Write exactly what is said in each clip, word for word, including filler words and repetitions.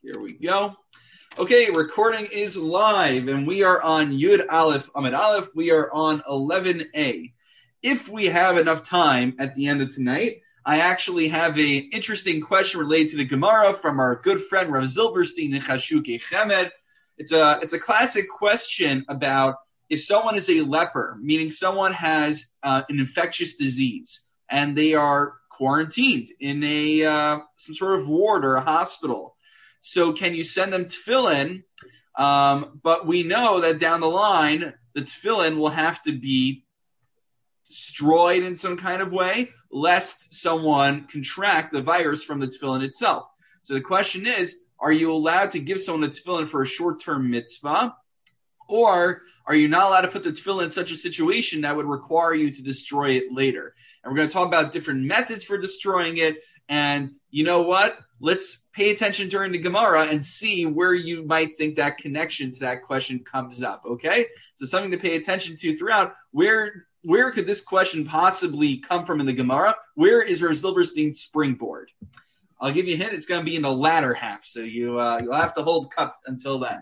Here we go. Okay, recording is live, and we are on Yud Aleph Amid Aleph. We are on eleven A. If we have enough time at the end of tonight, I actually have an interesting question related to the Gemara from our good friend Rav Zilberstein and Chashuke Chemed. It's a it's a classic question about if someone is a leper, meaning someone has uh, an infectious disease, and they are quarantined in a uh, some sort of ward or a hospital. So can you send them tefillin? Um, but we know that down the line, the tefillin will have to be destroyed in some kind of way, lest someone contract the virus from the tefillin itself. So the question is, are you allowed to give someone a tefillin for a short-term mitzvah? Or are you not allowed to put the tefillin in such a situation that would require you to destroy it later? And we're going to talk about different methods for destroying it. And you know what? Let's pay attention during the Gemara and see where you might think that connection to that question comes up, okay? So something to pay attention to throughout. Where where could this question possibly come from in the Gemara? Where is Rav Zilberstein's springboard? I'll give you a hint. It's going to be in the latter half, so you, uh, you'll have to hold cup until then.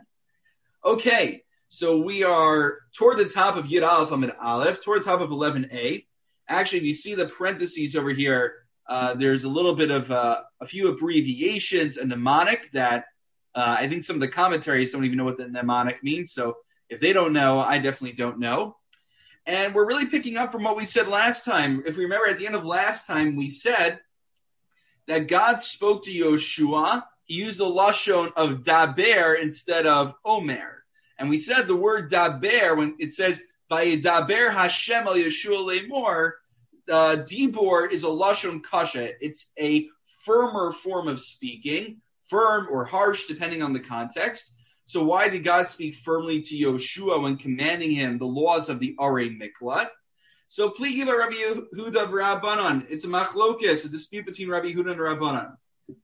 Okay, so we are toward the top of Yud Aleph Amid Aleph, toward the top of eleven A. Actually, if you see the parentheses over here, Uh, there's a little bit of uh, a few abbreviations, a mnemonic that uh, I think some of the commentaries don't even know what the mnemonic means. So if they don't know, I definitely don't know. And we're really picking up from what we said last time. If we remember at the end of last time, we said that God spoke to Yoshua. He used the lashon of daber instead of omer. And we said the word daber, when it says, Vayedaber Hashem al Yeshua lemor, Uh, Dibor is a lashon kasha. It's a firmer form of speaking, firm or harsh depending on the context. So why did God speak firmly to Yoshua when commanding him the laws of the Arei Miklat? So please give a Rabbi Yehuda of Rabbanan. It's a machlokes, a dispute between Rabbi Yehuda and Rabbanan.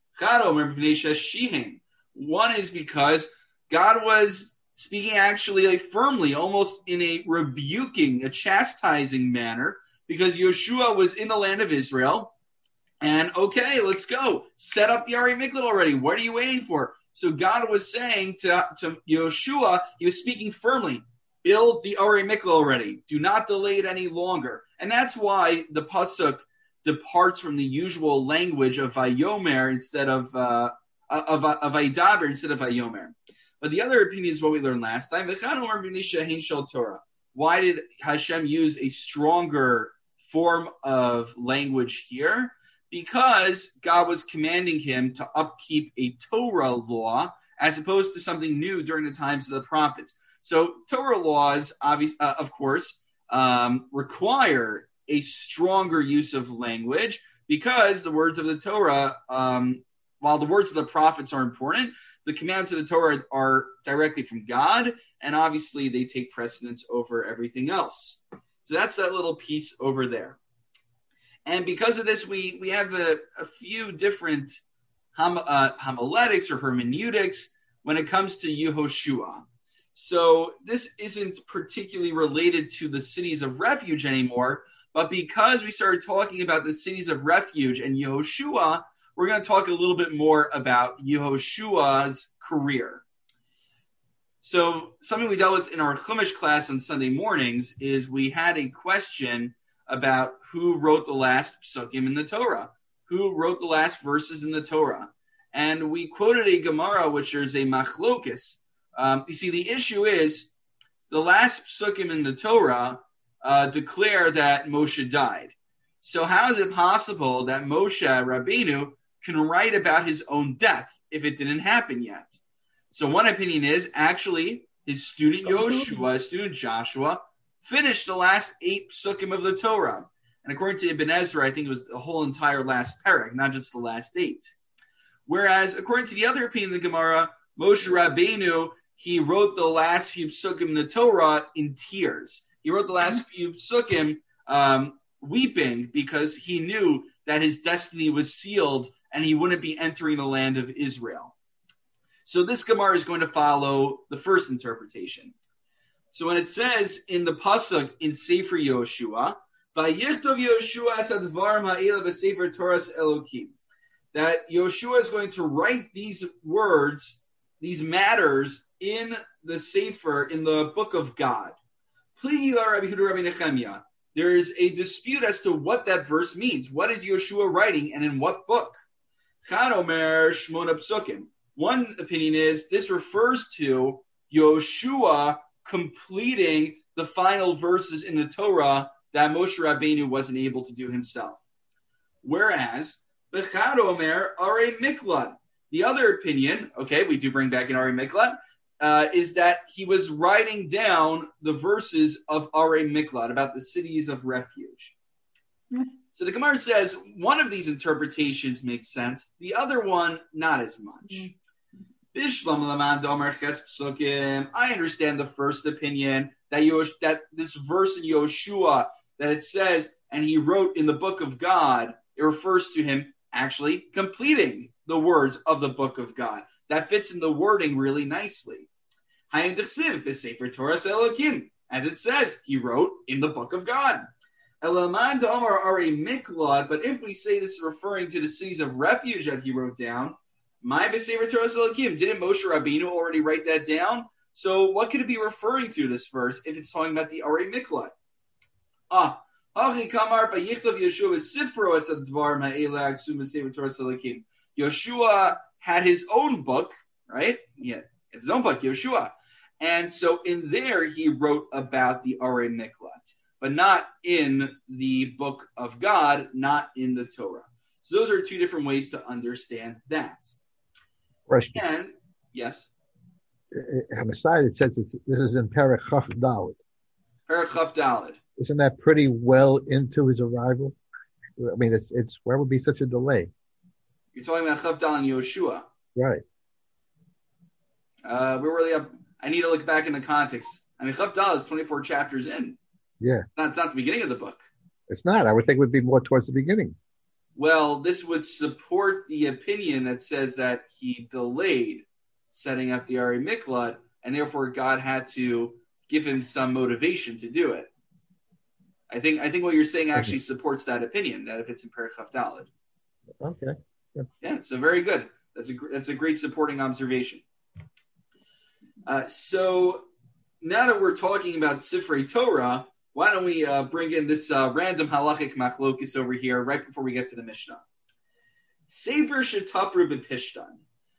One is because God was speaking actually like firmly, almost in a rebuking, a chastising manner, because Yoshua was in the land of Israel, and okay, let's go. Set up the Arei Miklat already. What are you waiting for? So God was saying to, to Yoshua, he was speaking firmly, build the Arei Miklat already. Do not delay it any longer. And that's why the Pasuk departs from the usual language of Vayomer instead of, uh, of, of Vaydaber instead of Vayomer. But the other opinion is what we learned last time. Why did Hashem use a stronger form of language here? Because God was commanding him to upkeep a Torah law as opposed to something new during the times of the prophets. So Torah laws, obviously, uh, of course, um, require a stronger use of language because the words of the Torah, um, while the words of the prophets are important, the commands of the Torah are directly from God, and obviously they take precedence over everything else. So that's that little piece over there. And because of this, we, we have a, a few different hom, uh, homiletics or hermeneutics when it comes to Yehoshua. So this isn't particularly related to the cities of refuge anymore, but because we started talking about the cities of refuge and Yehoshua, we're going to talk a little bit more about Yehoshua's career. So something we dealt with in our Chumash class on Sunday mornings is we had a question about who wrote the last psukim in the Torah, who wrote the last verses in the Torah. And we quoted a Gemara, which is a machlokes. Um, you see, the issue is the last psukim in the Torah uh, declare that Moshe died. So how is it possible that Moshe Rabbeinu can write about his own death if it didn't happen yet? So one opinion is actually his student Yoshua, his student Joshua, finished the last eight psukim of the Torah. And according to Ibn Ezra, I think it was the whole entire last parak, not just the last eight. Whereas according to the other opinion of the Gemara, Moshe Rabbeinu, he wrote the last few psukim in the Torah in tears. He wrote the last few psukim um, weeping because he knew that his destiny was sealed and he wouldn't be entering the land of Israel. So this Gemara is going to follow the first interpretation. So when it says in the pasuk in Sefer Yoshua, "Vayichtov Yoshua es hadvarim ha'ela b'Sefer Toras Elokim," that Yoshua is going to write these words, these matters in the Sefer, in the book of God. There is a dispute as to what that verse means. What is Yoshua writing and in what book? One opinion is this refers to Yoshua completing the final verses in the Torah that Moshe Rabbeinu wasn't able to do himself. Whereas, Bechad Omer Arei Miklat. The other opinion, okay, we do bring back an Arei Miklat, uh, is that he was writing down the verses of Arei Miklat, about the cities of refuge. Mm-hmm. So the Gemara says one of these interpretations makes sense, the other one not as much. Mm-hmm. I understand the first opinion, that Yosh, that this verse in Yoshua, that it says, and he wrote in the book of God, it refers to him actually completing the words of the book of God. That fits in the wording really nicely. As it says, he wrote in the book of God. But if we say this is referring to the cities of refuge that he wrote down, my B'Sefer Torah Elokim, didn't Moshe Rabbeinu already write that down? So what could it be referring to, this verse, if it's talking about the Arei Miklat? Ah, Yoshua had his own book, right? Yeah, it's his own book, Yoshua. And so in there, he wrote about the Arei Miklat, but not in the book of God, not in the Torah. So those are two different ways to understand that. Question. And, yes? On the side, it says it's, this is in Perek Chaf Daled. Perek Chaf Daled. Isn't that pretty well into his arrival? I mean, it's it's why would be such a delay? You're talking about Chaf Daled and Yoshua. Right. Uh, we're really up. I need to look back in the context. I mean, Chaf Daled is twenty-four chapters in. Yeah. That's not the beginning of the book. It's not. I would think it would be more towards the beginning. Well, this would support the opinion that says that he delayed setting up the Arei Miklat, and therefore God had to give him some motivation to do it. I think I think what you're saying actually okay. supports that opinion, that if it's in Perek Chaf Daled. Okay. Yeah. yeah, so very good. That's a that's a great supporting observation. Uh, so now that we're talking about Sifrei Torah, why don't we uh, bring in this uh, random halachic machlokis over here right before we get to the Mishnah. Sefer Shetafru B'Pishtan.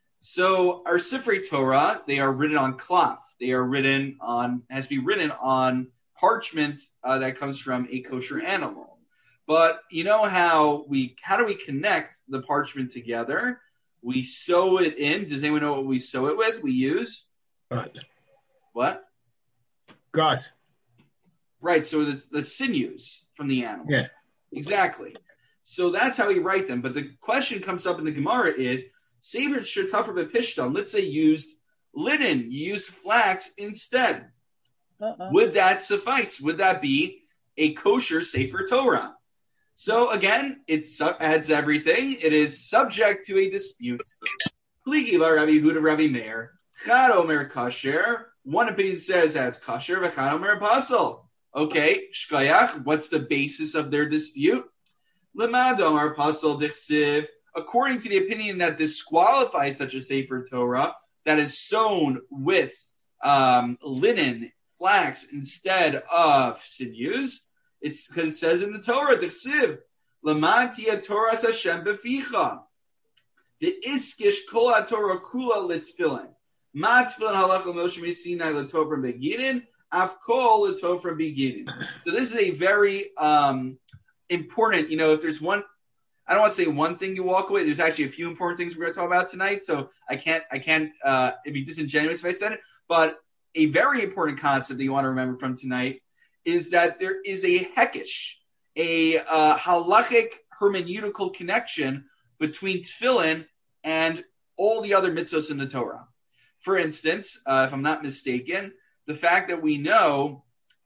So our Sifrei Torah, they are written on cloth. They are written on, has to be written on parchment uh, that comes from a kosher animal. But you know how we, how do we connect the parchment together? We sew it in. Does anyone know what we sew it with? We use? What? What? Gauze. Right, so the, the sinews from the animal. Yeah. Exactly. So that's how we write them. But the question comes up in the Gemara is, Sefer Shetafru B'Pishtan, let's say used linen, you used flax instead. Uh-uh. Would that suffice? Would that be a kosher Sefer Torah? So again, it su- adds everything. It is subject to a dispute. Pligi bar Rabbi Yehuda Rabbi Meir. Chad Omer kasher. One opinion says that's kasher, v'chad Omer pasel. Okay, shkayach, what's the basis of their dispute? Lemad Omer pasel dichsiv. According to the opinion that disqualifies such a Sefer Torah that is sewn with um, linen, flax, instead of sinews, it's because it says in the Torah, Dichsiv, Lamantia Torah Hashem beficha, the iskish kol Torah kula litfilin, ma tfilin halacha Moshe Sinai letofra beginin, af kol letofra beginin. So this is a very um, important, you know, if there's one, I don't want to say one thing you walk away. There's actually a few important things we're going to talk about tonight. So I can't, I can't, uh, it'd be disingenuous if I said it. But a very important concept that you want to remember from tonight is that there is a hekesh, a uh, halachic hermeneutical connection between tefillin and all the other mitzvos in the Torah. For instance, uh, if I'm not mistaken, the fact that we know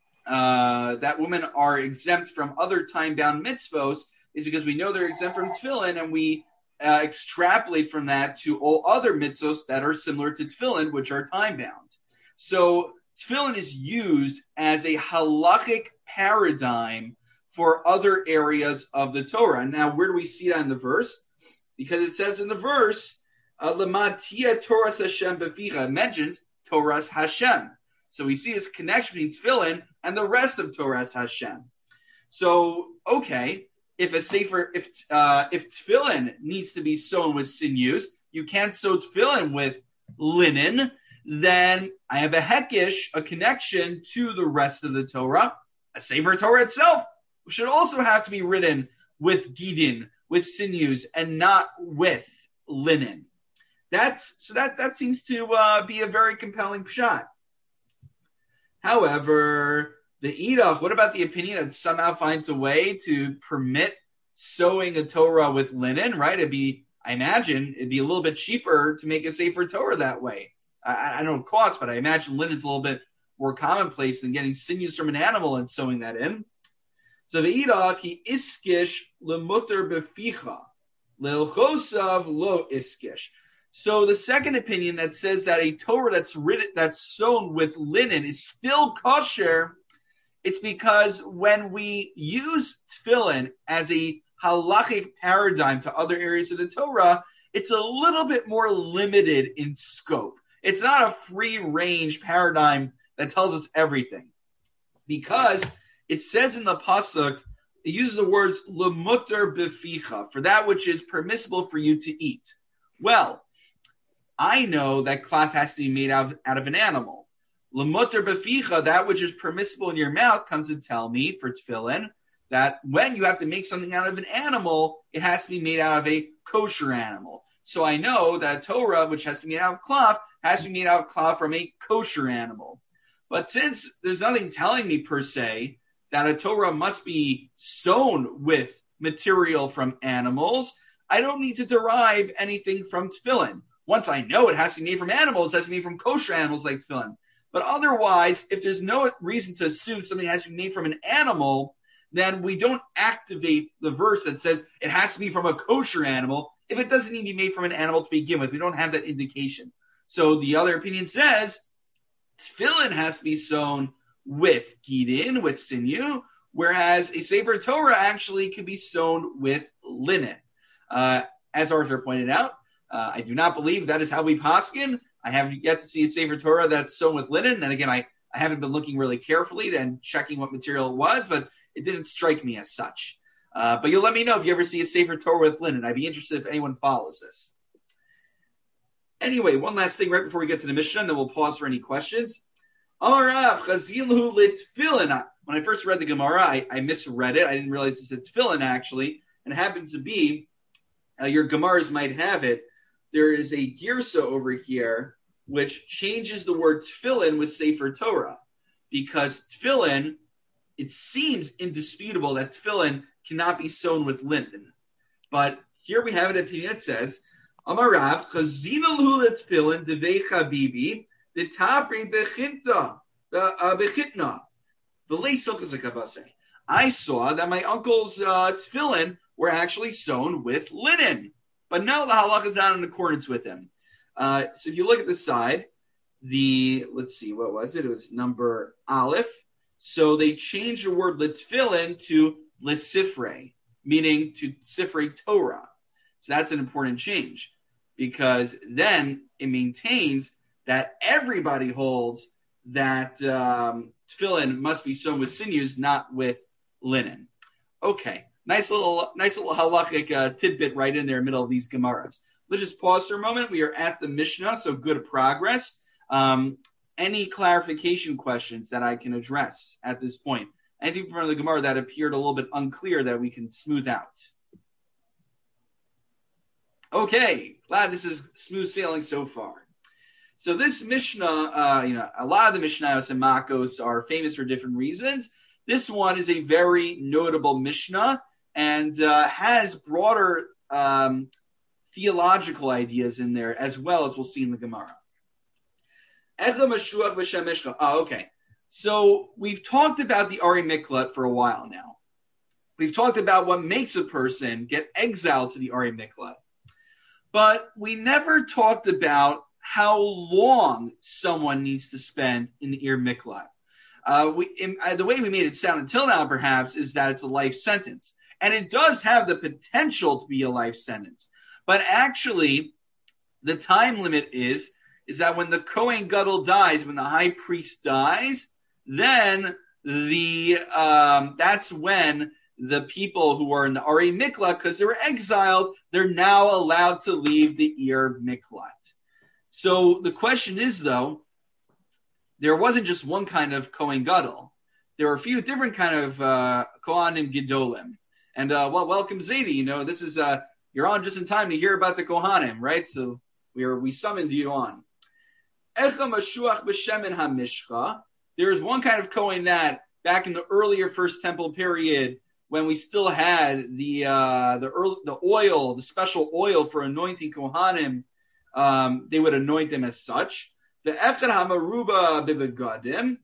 uh, that women are exempt from other time-bound mitzvos is because we know they're exempt from tefillin, and we uh, extrapolate from that to all other mitzvos that are similar to tefillin, which are time-bound. So tefillin is used as a halachic paradigm for other areas of the Torah. Now, where do we see that in the verse? because it says in the verse, Lamatia Toras Hashem beficha, it mentions Toras Hashem. So we see this connection between tefillin and the rest of Toras Hashem. So, okay, if a sefer, if uh, if tefillin needs to be sewn with sinews, you can't sew tefillin with linen, then I have a hekish, a connection to the rest of the Torah. A sefer Torah itself should also have to be written with gidin, with sinews, and not with linen. That's so that that seems to uh, be a very compelling pshat. However, the Idach, what about the opinion that somehow finds a way to permit sewing a Torah with linen, right? It'd be, I imagine, it'd be a little bit cheaper to make a Sefer Torah that way. I, I don't know what costs, but I imagine linen's a little bit more commonplace than getting sinews from an animal and sewing that in. So the Idach, he iskish lemuter beficha, leilchosav lo iskish. So the second opinion that says that a Torah that's written, that's sewn with linen is still kosher, it's because when we use tefillin as a halachic paradigm to other areas of the Torah, it's a little bit more limited in scope. It's not a free-range paradigm that tells us everything. Because it says in the pasuk, it uses the words lemuter beficha, for that which is permissible for you to eat. Well, I know that cloth has to be made out of, out of an animal. Lemuter beficha, that which is permissible in your mouth, comes to tell me for tefillin that when you have to make something out of an animal, it has to be made out of a kosher animal. So I know that Torah, which has to be made out of cloth, has to be made out of cloth from a kosher animal. But since there's nothing telling me per se that a Torah must be sewn with material from animals, I don't need to derive anything from tefillin. Once I know it has to be made from animals, it has to be made from kosher animals like tefillin. But otherwise, if there's no reason to assume something has to be made from an animal, then we don't activate the verse that says it has to be from a kosher animal if it doesn't need to be made from an animal to begin with. We don't have that indication. So the other opinion says tefillin has to be sewn with gidin, with sinew, whereas a Sefer Torah actually could be sewn with linen. Uh, as Arthur pointed out, uh, I do not believe that is how we paskin. I have yet to see a Sefer Torah that's sewn with linen. And again, I, I haven't been looking really carefully and checking what material it was, but it didn't strike me as such. Uh, but you'll let me know if you ever see a Sefer Torah with linen. I'd be interested if anyone follows this. Anyway, one last thing right before we get to the Mishnah, and then we'll pause for any questions. When I first read the Gemara, I, I misread it. I didn't realize it said tefillin, actually. And it happens to be, uh, your Gemaras might have it, there is a girsa over here which changes the word tefillin with Sefer Torah. Because tefillin, it seems indisputable that tefillin cannot be sewn with linen. But here we have an opinion that says, Amarav, chazina l'hu tefillin devei chabibi, the tafri bechinta, bechitna, the lay silkasakavase. I saw that my uncle's uh, tefillin were actually sewn with linen. But no, the halakha is not in accordance with him. Uh, so if you look at the side, the, let's see, what was it? It was number aleph. So they changed the word letefillin to lesifre, meaning to sifrei Torah. So that's an important change, because then it maintains that everybody holds that um, tefillin must be sewn with sinews, not with linen. Okay, nice little, nice little halachic uh, tidbit right in there, in the middle of these Gemaras. Let's just pause for a moment. We are at the Mishnah, so good progress. Um, any clarification questions that I can address at this point? Anything from the Gemara that appeared a little bit unclear that we can smooth out? Okay, glad this is smooth sailing so far. So this Mishnah, uh, you know, a lot of the Mishnayos and Makos are famous for different reasons. This one is a very notable Mishnah and uh, has broader um, theological ideas in there, as well as we'll see in the Gemara. Oh, okay. So we've talked about the Ari Miklat for a while now. We've talked about what makes a person get exiled to the Ari Miklat. But we never talked about how long someone needs to spend in the Ir Miklat. Uh, we, in, uh, the way we made it sound until now, perhaps, is that it's a life sentence. And it does have the potential to be a life sentence. But actually, the time limit is, is that when the Kohen Gadol dies, when the high priest dies, then the um, that's when the people who are in the Ari Miklat, because they were exiled, they're now allowed to leave the Ir Miklat. So the question is, though, there wasn't just one kind of Kohen Gadol. There were a few different kind of uh, Kohanim Gedolim. And, uh, well, welcome, Zadie. You know, this is, uh, you're on just in time to hear about the Kohanim, right? So we are, we summoned you on. Echa Mashuach B'Shemen HaMishcha. There's one kind of Kohen that, back in the earlier First Temple period, when we still had the uh, the early, the oil, the special oil for anointing Kohanim, um, they would anoint them as such. The Echad HaMaruba B'Begadim.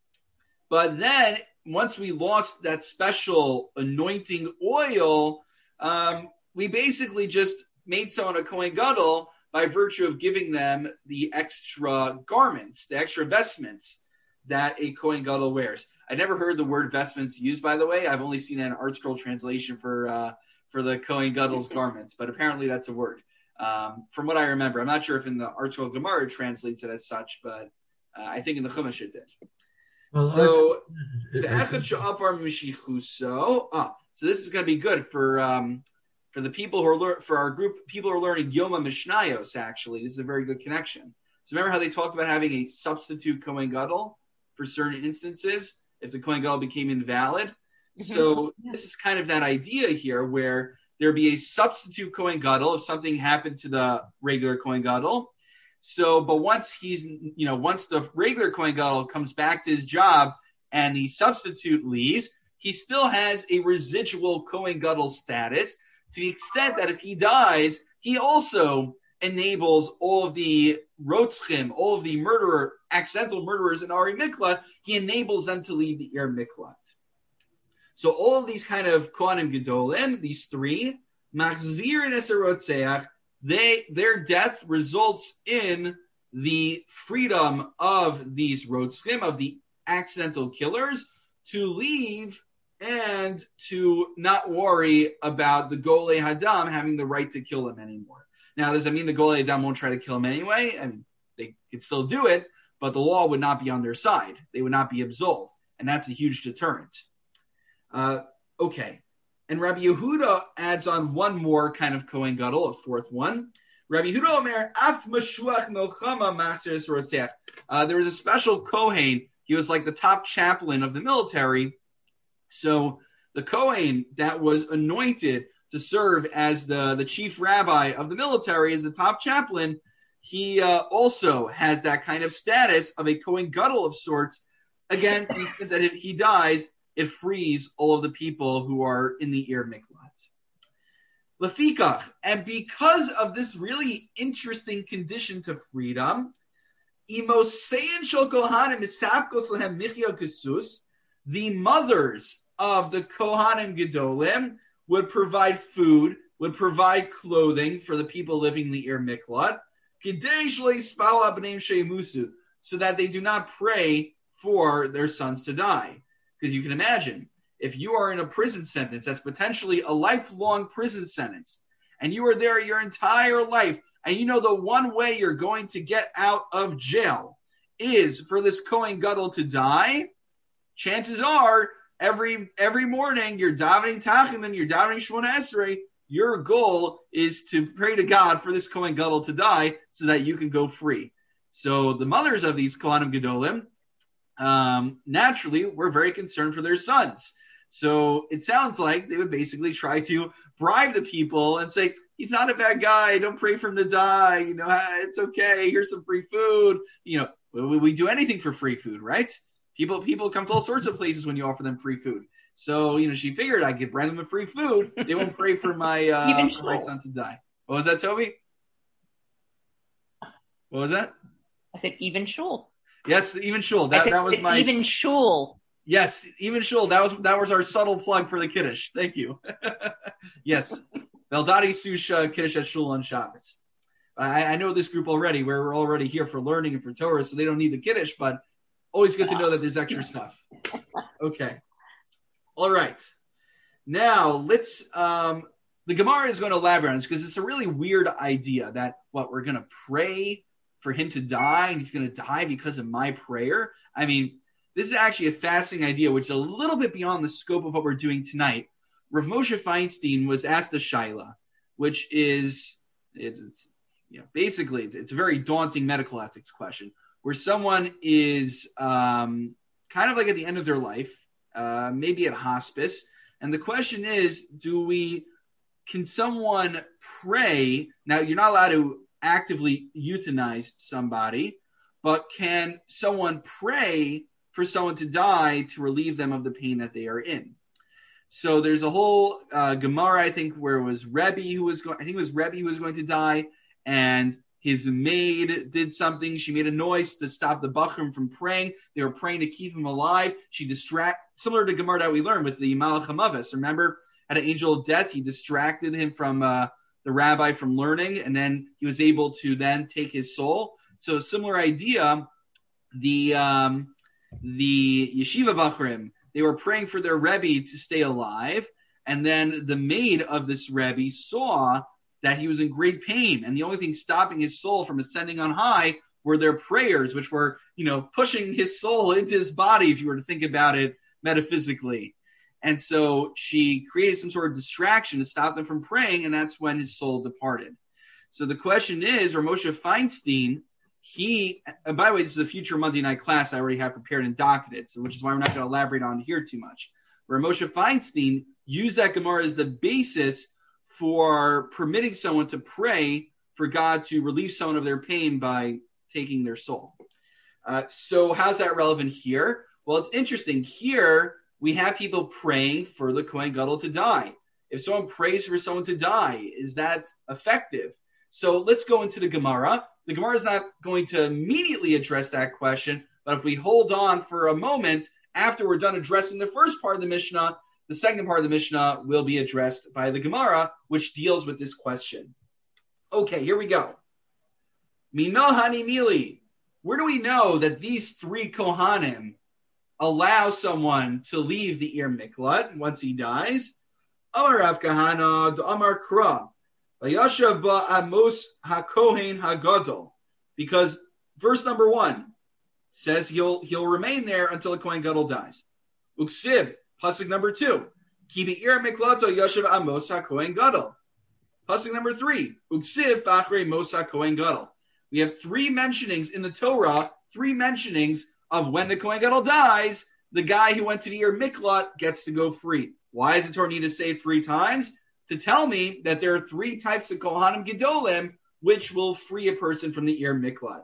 But then, once we lost that special anointing oil, um, we basically just made someone a Kohen Gadol by virtue of giving them the extra garments, the extra vestments that a Kohen Gadol wears. I never heard the word vestments used, by the way. I've only seen an Art Scroll translation for uh, for the Kohen Gadol's garments, but apparently that's a word. Um, from what I remember, I'm not sure if in the Art Scroll Gemara it translates it as such, but uh, I think in the Chumash it did. Well, so the Echad Sha'afar Mishichuso. Ah, so this is going to be good for um, for the people who are lear- for our group. People who are learning Yoma Mishnayos. Actually, this is a very good connection. So remember how they talked about having a substitute Kohen Gadol for certain instances if the Kohen Gadol became invalid. Mm-hmm. So this is kind of that idea here where there be a substitute Kohen Gadol if something happened to the regular Kohen Gadol. So, but once he's, you know, once the regular Kohen Gadol comes back to his job and the substitute leaves, he still has a residual Kohen Gadol status to the extent that if he dies, he also enables all of the rotzchim, all of the murderer, accidental murderers in Ari Miklat, he enables them to leave the Ir Miklat. So all of these kind of Kohanim Gedolim, these three, Machzir and Eserotzeach, they their death results in the freedom of these rotzchim, of the accidental killers, to leave and to not worry about the Golei Hadam having the right to kill them anymore. Now, does that mean the Golei Hadam won't try to kill him anyway? I mean, they could still do it, but the law would not be on their side. They would not be absolved, and that's a huge deterrent. Uh, okay, and Rabbi Yehuda adds on one more kind of Kohen Gadol, a fourth one. Rabbi Yehuda Omer, Af Mashuach Milchama Maser Sorotzeach. Uh, there was a special Kohen. He was like the top chaplain of the military. So the Kohen that was anointed to serve as the, the chief rabbi of the military, as the top chaplain, he uh, also has that kind of status of a Kohen Gadol of sorts. Again, that if he dies, it frees all of the people who are in the Ir Miklat. Lefikach, and because of this really interesting condition to freedom, Imosein Shel Kohanim Misapkos Lehem Michya Kesus, the mothers of the Kohanim Gedolim would provide food, would provide clothing for the people living in the Ir Miklat, so that they do not pray for their sons to die. Because you can imagine, if you are in a prison sentence that's potentially a lifelong prison sentence, and you are there your entire life, and you know the one way you're going to get out of jail is for this Kohen Gadol to die, chances are every every morning you're davening Tachim and you're davening Shemona Esrei, your goal is to pray to God for this Kohen Gadol to die so that you can go free. So the mothers of these Kohanim Gedolim, um, naturally, were very concerned for their sons. So it sounds like they would basically try to bribe the people and say, he's not a bad guy. Don't pray for him to die. You know, it's okay. Here's some free food. You know, we, we do anything for free food, right? People people come to all sorts of places when you offer them free food. So, you know, she figured I could brand them with free food. They won't pray for my uh, for my son to die. What was that, Toby? What was that? I said even shul. Yes, even shul. That, that was my even shul. Yes, even shul. That was that was our subtle plug for the Kiddush. Thank you. Yes, Veldadi Sush uh, Kiddush at shul on Shabbos. I, I know this group already. Where we're already here for learning and for Torah, so they don't need the Kiddush. But always good to know that there's extra stuff. Okay. All right. Now let's um, the Gemara is going to elaborate on this because it's a really weird idea that, what, we're going to pray for him to die and he's going to die because of my prayer. I mean, this is actually a fascinating idea, which is a little bit beyond the scope of what we're doing tonight. Rav Moshe Feinstein was asked a shaila, which is, it's, it's you know, basically, it's, it's a very daunting medical ethics question, where someone is um, kind of like at the end of their life, uh, maybe at hospice, and the question is, do we, can someone pray? Now, you're not allowed to actively euthanize somebody, but can someone pray for someone to die to relieve them of the pain that they are in? So there's a whole uh, Gemara, I think, where it was Rebbe who was going, I think it was Rebbe who was going to die, and his maid did something. She made a noise to stop the Bachrim from praying. They were praying to keep him alive. She distract, similar to Gemara that we learned with the Malach HaMavis. Remember, at an angel of death, he distracted him from uh, the rabbi from learning, and then he was able to then take his soul. So a similar idea, the um, the yeshiva Bachrim, they were praying for their Rebbe to stay alive, and then the maid of this Rebbe saw that he was in great pain, and the only thing stopping his soul from ascending on high were their prayers, which were, you know, pushing his soul into his body, if you were to think about it metaphysically. And so she created some sort of distraction to stop them from praying, and that's when his soul departed. So the question is, Rav Moshe Feinstein, he, and by the way, this is a future Monday night class I already have prepared and docketed, so which is why we're not going to elaborate on here too much. Rav Moshe Feinstein used that Gemara as the basis for permitting someone to pray for God to relieve someone of their pain by taking their soul. Uh, so how's that relevant here? Well, it's interesting. Here we have people praying for the Kohen Gadol to die. If someone prays for someone to die, is that effective? So let's go into the Gemara. The Gemara is not going to immediately address that question, but if we hold on for a moment, after we're done addressing the first part of the Mishnah, the second part of the Mishnah will be addressed by the Gemara, which deals with this question. Okay, here we go. Minahani Mili. Where do we know that these three Kohanim allow someone to leave the Ir Miklat once he dies? Amar Rav Kahana, Amar Kra. Vayashav ba Amos HaKohen HaGadol. Because verse number one says he'll he'll remain there until the Kohen Gadol dies. Uksiv. Pasuk number two, Ki be'ir miklato yashav Amos HaKohen Gadol. Pasuk number three, Uksiv v'achrei Mos HaKohen Gadol. We have three mentionings in the Torah, three mentionings of when the Kohen Gadol dies, the guy who went to the Ir Miklat gets to go free. Why does the Torah need to say three times? To tell me that there are three types of Kohanim Gedolim which will free a person from the Ir Miklat.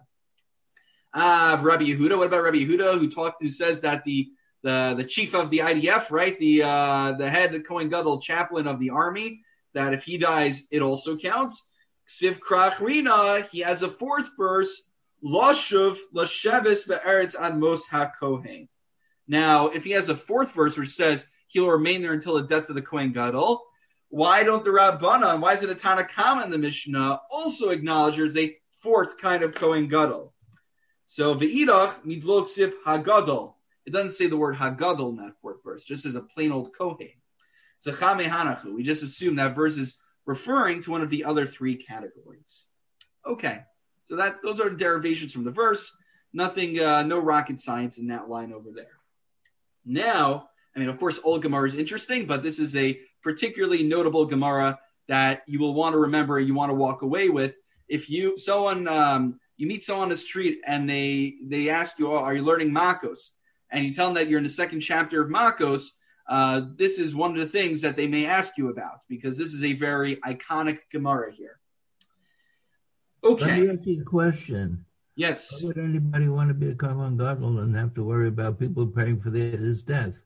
Ah, uh, Rabbi Yehuda. What about Rabbi Yehuda, who talked, who says that the the the chief of the I D F, right, the uh, the head Kohen Gadol chaplain of the army, that if he dies, it also counts. Ksiv Krachrina, he has a fourth verse, Lashuv Lashevis Be'eretz Ad Mos HaKohen. Now, if he has a fourth verse which says he'll remain there until the death of the Kohen Gadol, why don't the Rabbanan, why is it a Tana Kama in the Mishnah, also acknowledge there's a fourth kind of Kohen Gadol? So, Ve'idach Midlo Ksiv HaGadol. It doesn't say the word Hagadol in that fourth verse, just as a plain old Kohen. Zechame Hanachu. We just assume that verse is referring to one of the other three categories. Okay, so that those are derivations from the verse. Nothing, uh, no rocket science in that line over there. Now, I mean, of course, old Gemara is interesting, but this is a particularly notable Gemara that you will want to remember and you want to walk away with. If you someone um, you meet someone on the street and they they ask you, "Oh, are you learning Makos?" and you tell them that you're in the second chapter of Makos, uh, this is one of the things that they may ask you about, because this is a very iconic Gemara here. Okay. Let me ask you a question. Yes. Why would anybody want to be a Kohen Gadol and have to worry about people praying for their, his death?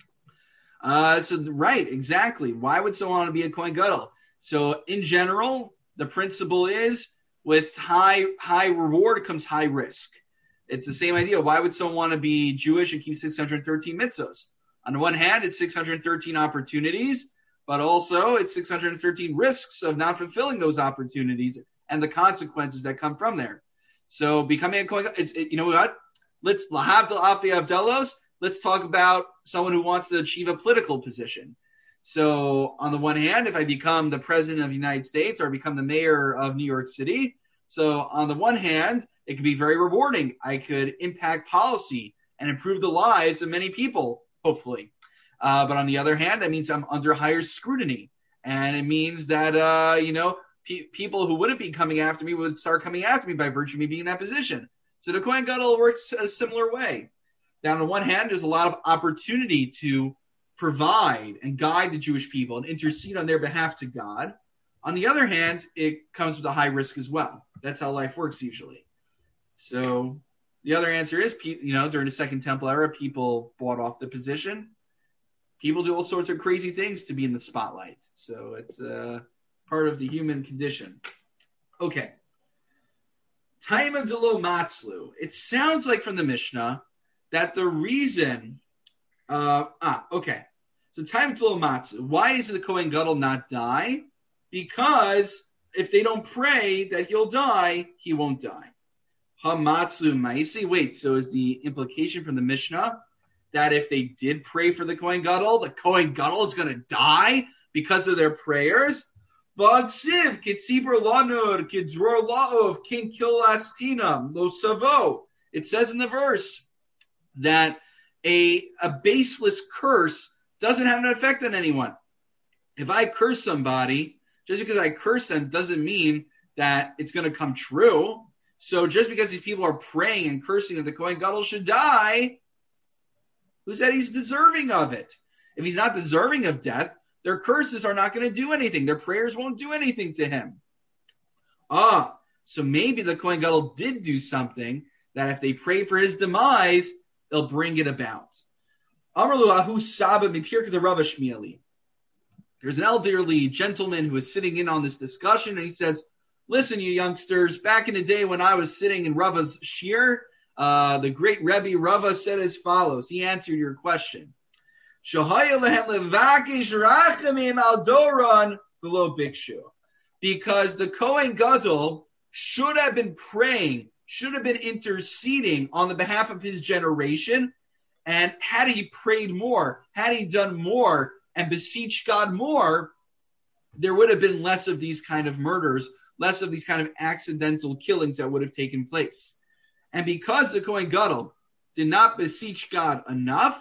Uh, so right, exactly. Why would someone want to be a Kohen Gadol? So in general, the principle is with high high reward comes high risk. It's the same idea. Why would someone want to be Jewish and keep six hundred thirteen mitzvos? On the one hand, it's six hundred thirteen opportunities, but also it's six hundred thirteen risks of not fulfilling those opportunities and the consequences that come from there. So becoming a Kohen, it's it, you know what? Let's lahavdil afi avdalos. Let's talk about someone who wants to achieve a political position. So on the one hand, if I become the president of the United States or become the mayor of New York City, so on the one hand, it could be very rewarding. I could impact policy and improve the lives of many people, hopefully. Uh, but on the other hand, that means I'm under higher scrutiny. And it means that, uh, you know, pe- people who wouldn't be coming after me would start coming after me by virtue of me being in that position. So the Kohen Gadol works a similar way. Now, on the one hand, there's a lot of opportunity to provide and guide the Jewish people and intercede on their behalf to God. On the other hand, it comes with a high risk as well. That's how life works usually. So the other answer is, you know, during the Second Temple era, people bought off the position. People do all sorts of crazy things to be in the spotlight. So it's uh, part of the human condition. Okay. Taima Delo Matzlu. It sounds like from the Mishnah that the reason, uh, ah, okay. So Taima Delo Matzlu. Why does the Kohen Gadol not die? Because if they don't pray that he'll die, he won't die. Hamatsu Maisi. Wait, so is the implication from the Mishnah that if they did pray for the Kohen Gadol, the Kohen Gadol is going to die because of their prayers? V'agsiv kitzibur lanur kidror la'ov kin kilas chinam lo savo. It says in the verse that a, a baseless curse doesn't have an effect on anyone. If I curse somebody, just because I curse them doesn't mean that it's going to come true. So just because these people are praying and cursing that the Kohen Gadol should die, who said he's deserving of it? If he's not deserving of death, their curses are not going to do anything. Their prayers won't do anything to him. Ah, so maybe the Kohen Gadol did do something that if they pray for his demise, they'll bring it about. Amrlu ahu saba mipirka the Rav Shmieli. There's an elderly gentleman who is sitting in on this discussion, and he says, listen, you youngsters, back in the day when I was sitting in Rava's shir, uh, the great Rebbe Rava said as follows. He answered your question. Because the Kohen Gadol should have been praying, should have been interceding on the behalf of his generation, and had he prayed more, had he done more, and beseeched God more, there would have been less of these kind of murders, less of these kind of accidental killings that would have taken place. And because the Kohen Gadol did not beseech God enough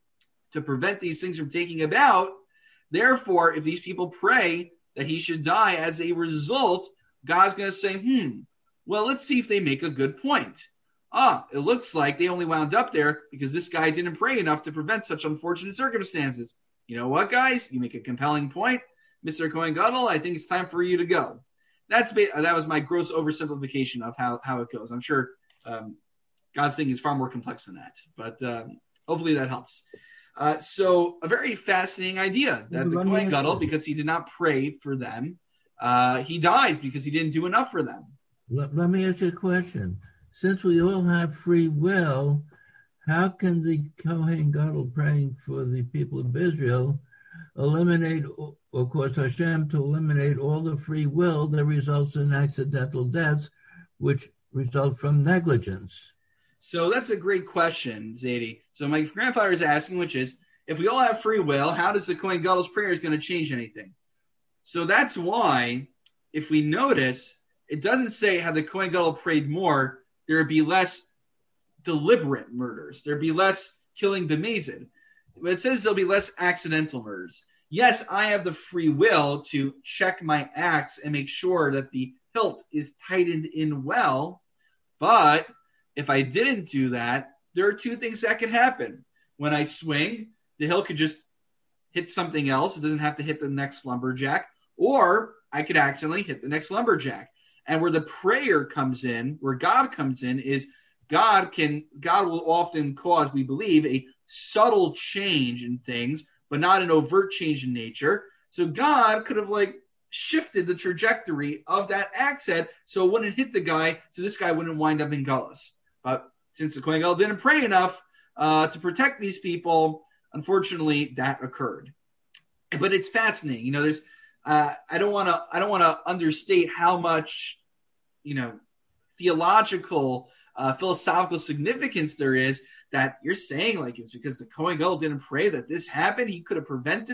to prevent these things from taking about, therefore, if these people pray that he should die as a result, God's going to say, hmm, well, let's see if they make a good point. Ah, it looks like they only wound up there because this guy didn't pray enough to prevent such unfortunate circumstances. You know what, guys? You make a compelling point. Mister Kohen Gadol, I think it's time for you to go. That's That was my gross oversimplification of how, how it goes. I'm sure um, God's thing is far more complex than that, but um, hopefully that helps. Uh, so a very fascinating idea that the Kohen Gadol, because he did not pray for them, uh, he dies because he didn't do enough for them. Let, let me ask you a question. Since we all have free will, how can the Kohen Gadol praying for the people of Israel eliminate, or cause Hashem to eliminate all the free will that results in accidental deaths, which result from negligence? So that's a great question, Zadie. So my grandfather is asking, which is, if we all have free will, how does the Kohen Gadol's prayer is going to change anything? So that's why, if we notice, it doesn't say how the Kohen Gadol prayed more, there would be less deliberate murders. There'd be less killing b'mezid. It says there'll be less accidental murders. Yes, I have the free will to check my acts and make sure that the hilt is tightened in well, but if I didn't do that, there are two things that can happen. When I swing, the hilt could just hit something else. It doesn't have to hit the next lumberjack. Or I could accidentally hit the next lumberjack. And where the prayer comes in, where God comes in, is God can God will often cause, we believe, a subtle change in things, but not an overt change in nature. So God could have like shifted the trajectory of that axe head so it wouldn't hit the guy, so this guy wouldn't wind up in Gullus. But since the Kohen Gadol didn't pray enough uh, to protect these people, unfortunately, that occurred. But it's fascinating. You know, there's uh, I don't want to I don't want to understate how much, you know, theological, uh, philosophical significance there is that you're saying like it's because the Kohen Gadol didn't pray that this happened. He could have prevented it.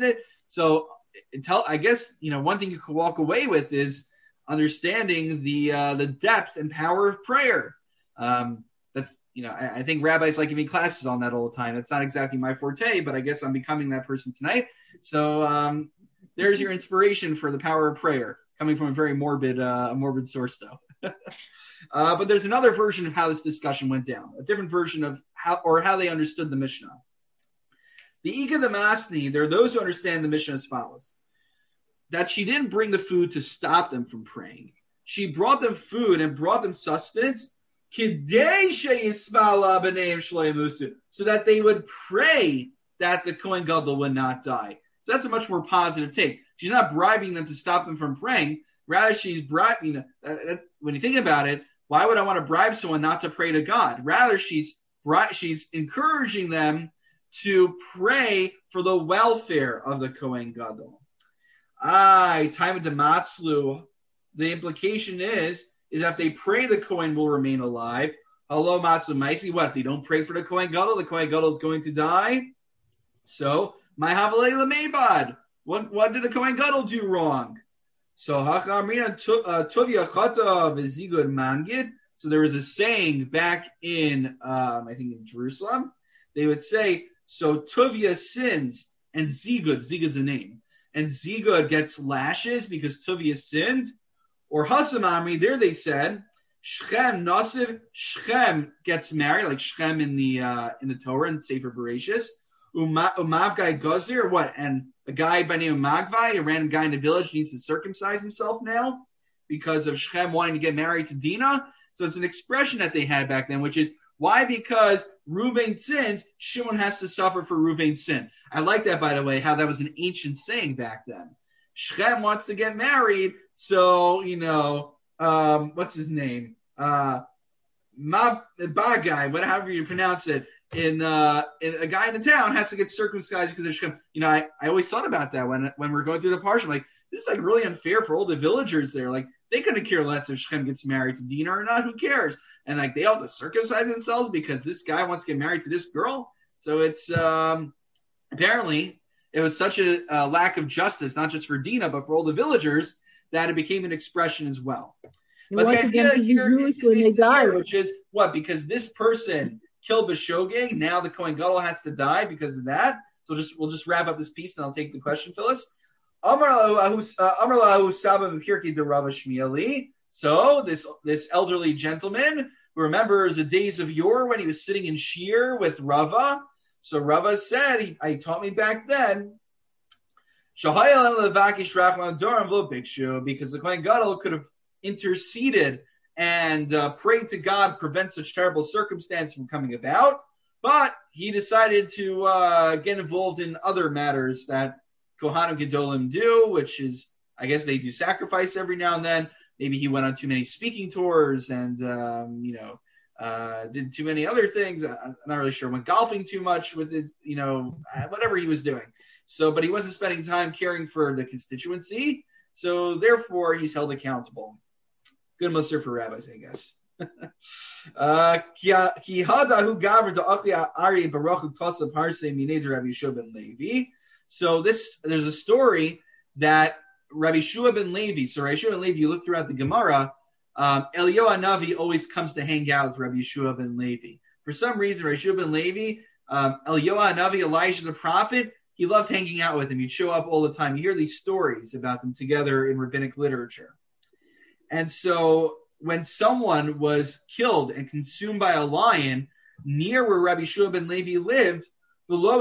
So tell, I guess, you know, one thing you could walk away with is understanding the uh, the depth and power of prayer. Um, that's, you know, I, I think rabbis like giving classes on that all the time. That's not exactly my forte, but I guess I'm becoming that person tonight. So um, there's your inspiration for the power of prayer, coming from a very morbid, uh, morbid source, though. uh, but there's another version of how this discussion went down, a different version of how, or how they understood the Mishnah. The Ika the Masni, there are those who understand the Mishnah as follows: that she didn't bring the food to stop them from praying. She brought them food and brought them sustenance, so that they would pray that the Kohen Gadol would not die. So that's a much more positive take. She's not bribing them to stop them from praying. Rather, she's bribing. You know, uh, when you think about it, why would I want to bribe someone not to pray to God? Rather, she's she's encouraging them to pray for the welfare of the Kohen Gadol. Aye, time to matzlu. The implication is, is that if they pray, the Kohen will remain alive. Hello, matzlu maisi. What? If they don't pray for the Kohen Gadol, the Kohen Gadol is going to die. So, my havalei lemebad. What what did the Kohen Gadol do wrong? So, hachamrina tuvia chata v'zigud mangid. So there was a saying back in, um, I think in Jerusalem. They would say, so Tuvia sins and Zigud, Zigud's a name, and Zigud gets lashes because Tuvia sinned. Or Hasamami, there they said, Shechem Nasiv, Shechem gets married, like Shechem in the uh, in the Torah and Sefer Bereshis. Uma, Umavgai Gozir, what? And a guy by the name of Magvai, a random guy in the village, needs to circumcise himself now because of Shechem wanting to get married to Dinah. So it's an expression that they had back then, which is, why? Because Reuven sins, Shimon has to suffer for Reuven's sin. I like that, by the way, how that was an ancient saying back then. Shechem wants to get married, so, you know, um, what's his name? Uh, Ma, Bagai, whatever you pronounce it, in, uh, in a guy in the town has to get circumcised because of Shechem. You know, I, I always thought about that when when we were going through the parsha. Like, this is like really unfair for all the villagers there. Like, they couldn't care less if Shechem gets married to Dinah or not. Who cares? And like they all have to circumcise themselves because this guy wants to get married to this girl. So it's um, apparently it was such a, a lack of justice, not just for Dinah, but for all the villagers, that it became an expression as well. And but the idea here is when they die, here, which is what? Because this person killed B'shogeg, now the Kohen Gadol has to die because of that. So just we'll just wrap up this piece and I'll take the question, Phyllis. So this this elderly gentleman who remembers the days of yore when he was sitting in Shir with Rava. So Rava said, he, he taught me back then, because the Kohen Gadol could have interceded and uh, prayed to God, prevent such terrible circumstance from coming about. But he decided to uh, get involved in other matters that Kohanim Gedolim do, which is, I guess they do sacrifice every now and then. Maybe he went on too many speaking tours and, um, you know, uh, did too many other things. I'm not really sure. Went golfing too much with his, you know, whatever he was doing. So, but he wasn't spending time caring for the constituency. So therefore, he's held accountable. Good muster for rabbis, I guess. uh, so this, there's a story that Rabbi Shua ben Levi, so Rabbi Shua ben Levi, you look throughout the Gemara, um, Eliyahu Hanavi always comes to hang out with Rabbi Shua ben Levi. For some reason, Rabbi Shua ben Levi, um, Eliyahu Hanavi, Elijah the prophet, he loved hanging out with him. He'd show up all the time. You hear these stories about them together in rabbinic literature. And so when someone was killed and consumed by a lion near where Rabbi Shua ben Levi lived, below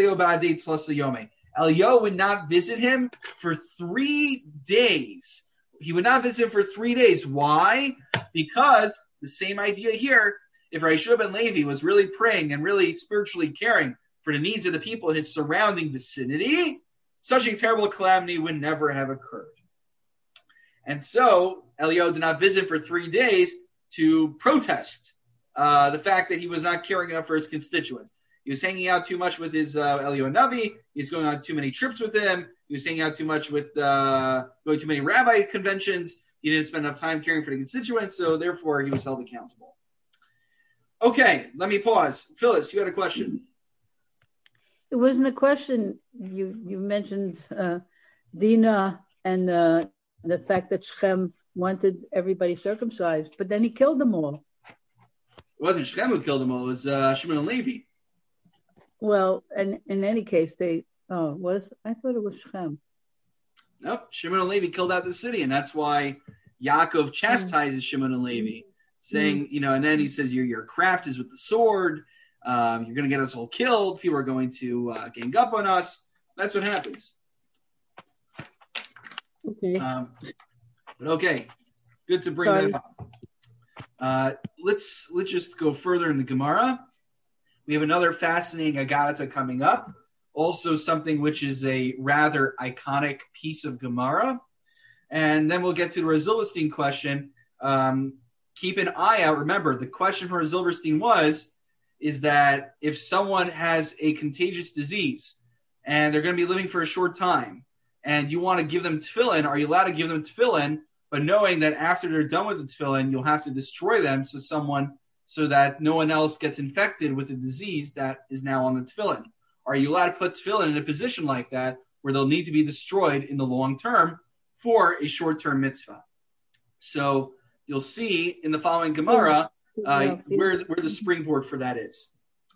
Eliyahu would not visit him for three days. He would not visit him for three days. Why? Because the same idea here, if Rabbi Shua ben Levi was really praying and really spiritually caring for the needs of the people in his surrounding vicinity, such a terrible calamity would never have occurred. And so Eliyahu did not visit for three days to protest uh, the fact that he was not caring enough for his constituents. He was hanging out too much with his uh, Eliyahu Hanavi. He was going on too many trips with him. He was hanging out too much with uh, going to too many rabbi conventions. He didn't spend enough time caring for the constituents, so therefore he was held accountable. Okay, let me pause. Phyllis, you had a question. it wasn't a question. You you mentioned uh, Dinah and uh, the fact that Shechem wanted everybody circumcised, but then he killed them all. It wasn't Shechem who killed them all. It was uh, Shimon and Levi. Well, and in any case, they oh it was I thought it was Shechem. Nope, Shimon and Levi killed out the city, and that's why Yaakov chastises mm. Shimon and Levi, saying, mm. you know, and then he says, your your craft is with the sword. Um, you're going to get us all killed. People are going to uh, gang up on us. That's what happens. Okay. Um, but okay, good to bring Sorry. that up. Uh, let's let's just go further in the Gemara. We have another fascinating Agadata coming up. Also something which is a rather iconic piece of Gemara. And then we'll get to the Rav Zilberstein question. Um, keep an eye out. Remember, the question for Rav Zilberstein was, is that if someone has a contagious disease and they're going to be living for a short time and you want to give them tefillin, are you allowed to give them tefillin, but knowing that after they're done with the tefillin, you'll have to destroy them so someone, so that no one else gets infected with the disease that is now on the tefillin? Are you allowed to put tefillin in a position like that where they'll need to be destroyed in the long term for a short-term mitzvah? So you'll see in the following Gemara uh, where, where the springboard for that is.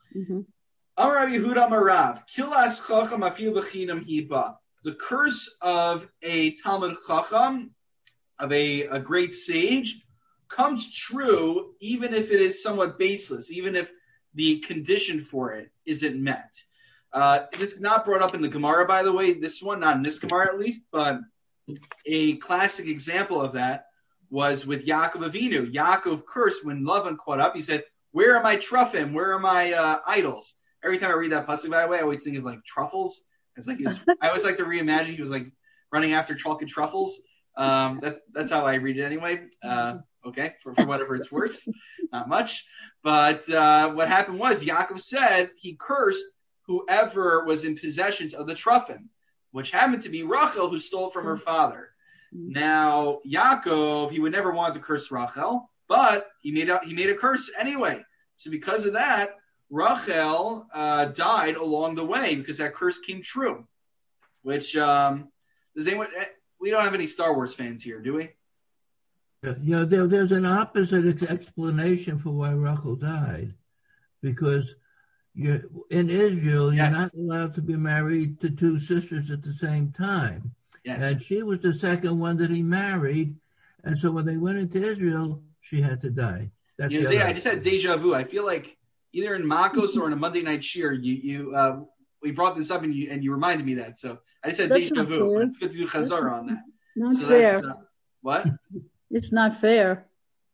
Amar Yehuda Marav, Kilas Chacham Afil B'chinam Hiba. The curse of a Talmud Chacham, of a, a great sage, comes true even if it is somewhat baseless, even if the condition for it isn't met. Uh, this is not brought up in the Gemara, by the way, this one, not in this Gemara at least, but a classic example of that was with Yaakov Avinu. Yaakov cursed when Lavan caught up. He said, where are my truffim? Where are my uh, idols? Every time I read that pasuk, by the way, I always think of like truffles. It's like he was, I always like to reimagine he was like running after chocolate truffles. Um, that, that's how I read it anyway. Uh, okay, for, for whatever it's worth. Not much. But uh, what happened was Yaakov said he cursed whoever was in possession of the truffim, which happened to be Rachel, who stole from her father. Now, Yaakov, he would never want to curse Rachel, but he made a, he made a curse anyway. So because of that, Rachel uh, died along the way because that curse came true. Which, um, does anyone, we don't have any Star Wars fans here, do we? You know, there, there's an opposite ex- explanation for why Rachel died. Because you're, in Israel, you're yes. not allowed to be married to two sisters at the same time. Yes. And she was the second one that he married. And so when they went into Israel, she had to die. That's you know, Zay, I just had deja vu. I feel like either in Makos or in a Monday night shir, you, you uh, we brought this up and you and you reminded me that. So I just had That's deja vu. It's good to do chazara on that. Not so fair. Uh, what? It's not fair.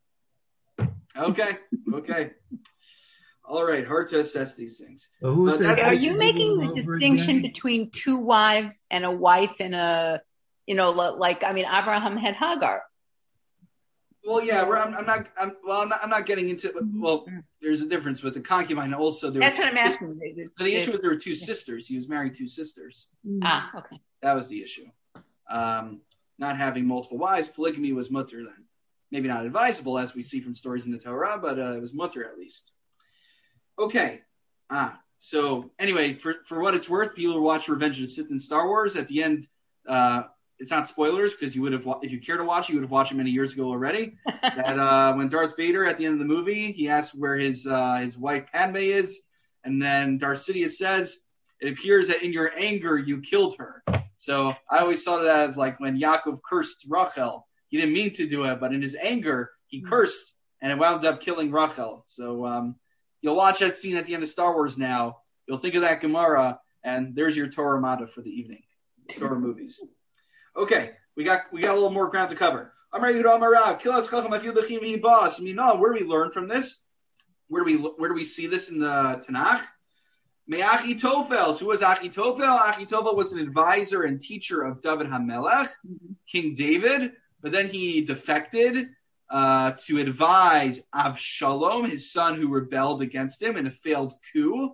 Okay. Okay. All right. Hard to assess these things. Well, who But said that- Are that you over making the and over distinction again? between two wives and a wife and a, you know, like, I mean, Abraham had Hagar. Well, yeah, we're, I'm, I'm not. I'm, well, I'm not, I'm not getting into. Well, there's a difference with the concubine. Also, there That's were, what I'm asking. The, the issue was there were two sisters. He was married to two sisters. Ah, okay. That was the issue. Um, not having multiple wives, polygamy was mutter then. Maybe not advisable, as we see from stories in the Torah, but uh, it was mutter at least. Okay. Ah. So anyway, for for what it's worth, people who watch Revenge of the Sith in Star Wars at the end. Uh, It's not spoilers because you would have, if you care to watch, you would have watched it many years ago already. that uh, when Darth Vader at the end of the movie, he asks where his uh, his wife Padme is, and then Darth Sidious says, "It appears that in your anger you killed her." So I always saw that as like when Yaakov cursed Rachel, he didn't mean to do it, but in his anger he cursed, and it wound up killing Rachel. So um, you'll watch that scene at the end of Star Wars now. You'll think of that Gemara, and there's your Torah Mata for the evening. Torah movies. Okay, we got we got a little more ground to cover. Amar Yehuda Amar Rav, Kilas Chacham Afil B'chim Hibas. I mean, no, where do we learn from this? Where do we where do we see this in the Tanakh? Me Achitofel. So who was Achitofel? Achitofel was an advisor and teacher of David HaMelech, mm-hmm. King David, but then he defected uh, to advise Avshalom, his son, who rebelled against him in a failed coup.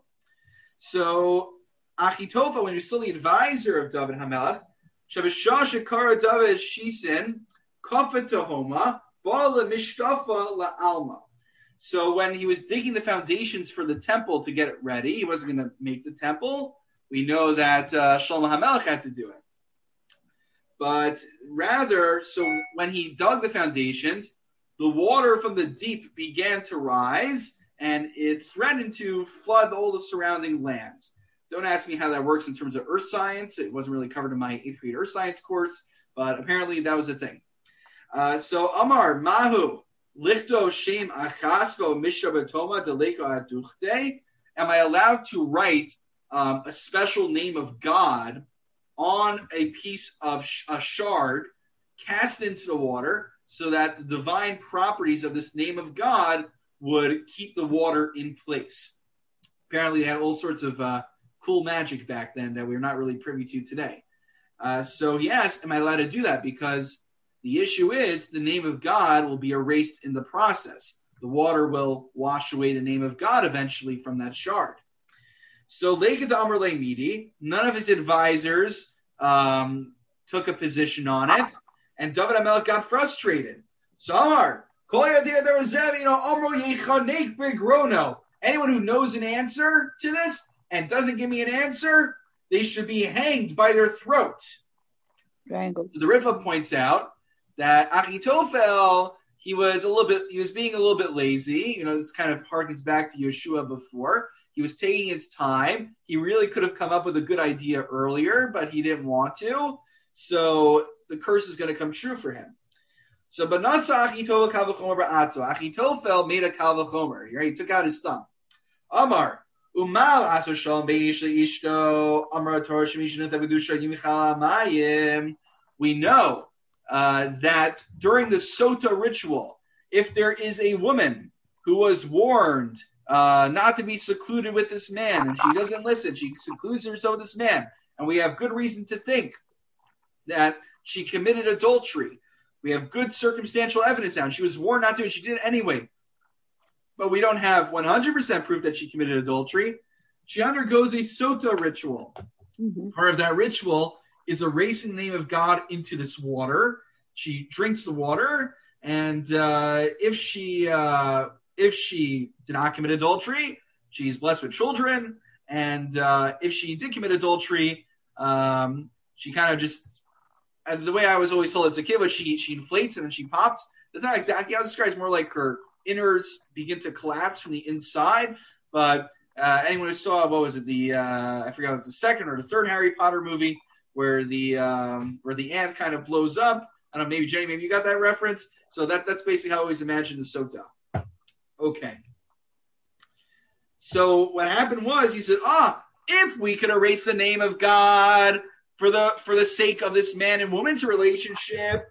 So Achitofel, when he was still the advisor of David HaMelech, Shabashah Shekara David Shisin, Kafet Tahoma, Bala Mishtafa La Alma. So when he was digging the foundations for the temple to get it ready, he wasn't going to make the temple, we know that uh, Shlomo HaMelech had to do it. But rather, so when he dug the foundations, the water from the deep began to rise, and it threatened to flood all the surrounding lands. Don't ask me how that works in terms of earth science. It wasn't really covered in my eighth grade earth science course, but apparently that was a thing. Uh, so Amar Mahu Lichto Shem Achasvo Mishabatoma Deleko Aduchte. Am I allowed to write um, a special name of God on a piece of sh- a shard cast into the water so that the divine properties of this name of God would keep the water in place? Apparently, they had all sorts of uh, cool magic back then that we're not really privy to today. Uh, so he asked, am I allowed to do that? Because the issue is the name of God will be erased in the process. The water will wash away the name of God eventually from that shard. So Leiket Amar Le Midi, none of his advisors um, took a position on it, and David HaMelech got frustrated. So Amar, anyone who knows an answer to this and doesn't give me an answer, they should be hanged by their throat. Triangle. So the Ritva points out that Achitophel, he was a little bit, he was being a little bit lazy. You know, this kind of harkens back to Yeshua before. He was taking his time. He really could have come up with a good idea earlier, but he didn't want to. So the curse is going to come true for him. So, but Nasa Achitophel kal v'chomer ba'atzo. Achitophel made a kal v'chomer. Right? He took out his thumb. Amar. Umal aso shalom beinish leishto amar Torah shemishnut avedusha yimichal amayim. We know uh, that during the Sota ritual, if there is a woman who was warned uh, not to be secluded with this man, and she doesn't listen, she secludes herself with this man, and we have good reason to think that she committed adultery. We have good circumstantial evidence now, and she was warned not to, and she did it anyway. But we don't have one hundred percent proof that she committed adultery. She undergoes a Sota ritual. Mm-hmm. Part of that ritual is erasing the name of God into this water. She drinks the water, and uh, if she uh, if she did not commit adultery, she's blessed with children. And uh, if she did commit adultery, um, she kind of just, uh, the way I was always told as a kid, was she she inflates and then she pops. That's not exactly how it's described. It's more like her innards begin to collapse from the inside. But uh, anyone who saw, what was it, the uh, I forgot it was the second or the third Harry Potter movie where the um, where the ant kind of blows up. I don't know, maybe Jenny, maybe you got that reference. So that that's basically how I always imagined the Sota. Okay. So what happened was he said, ah, if we could erase the name of God for the for the sake of this man and woman's relationship,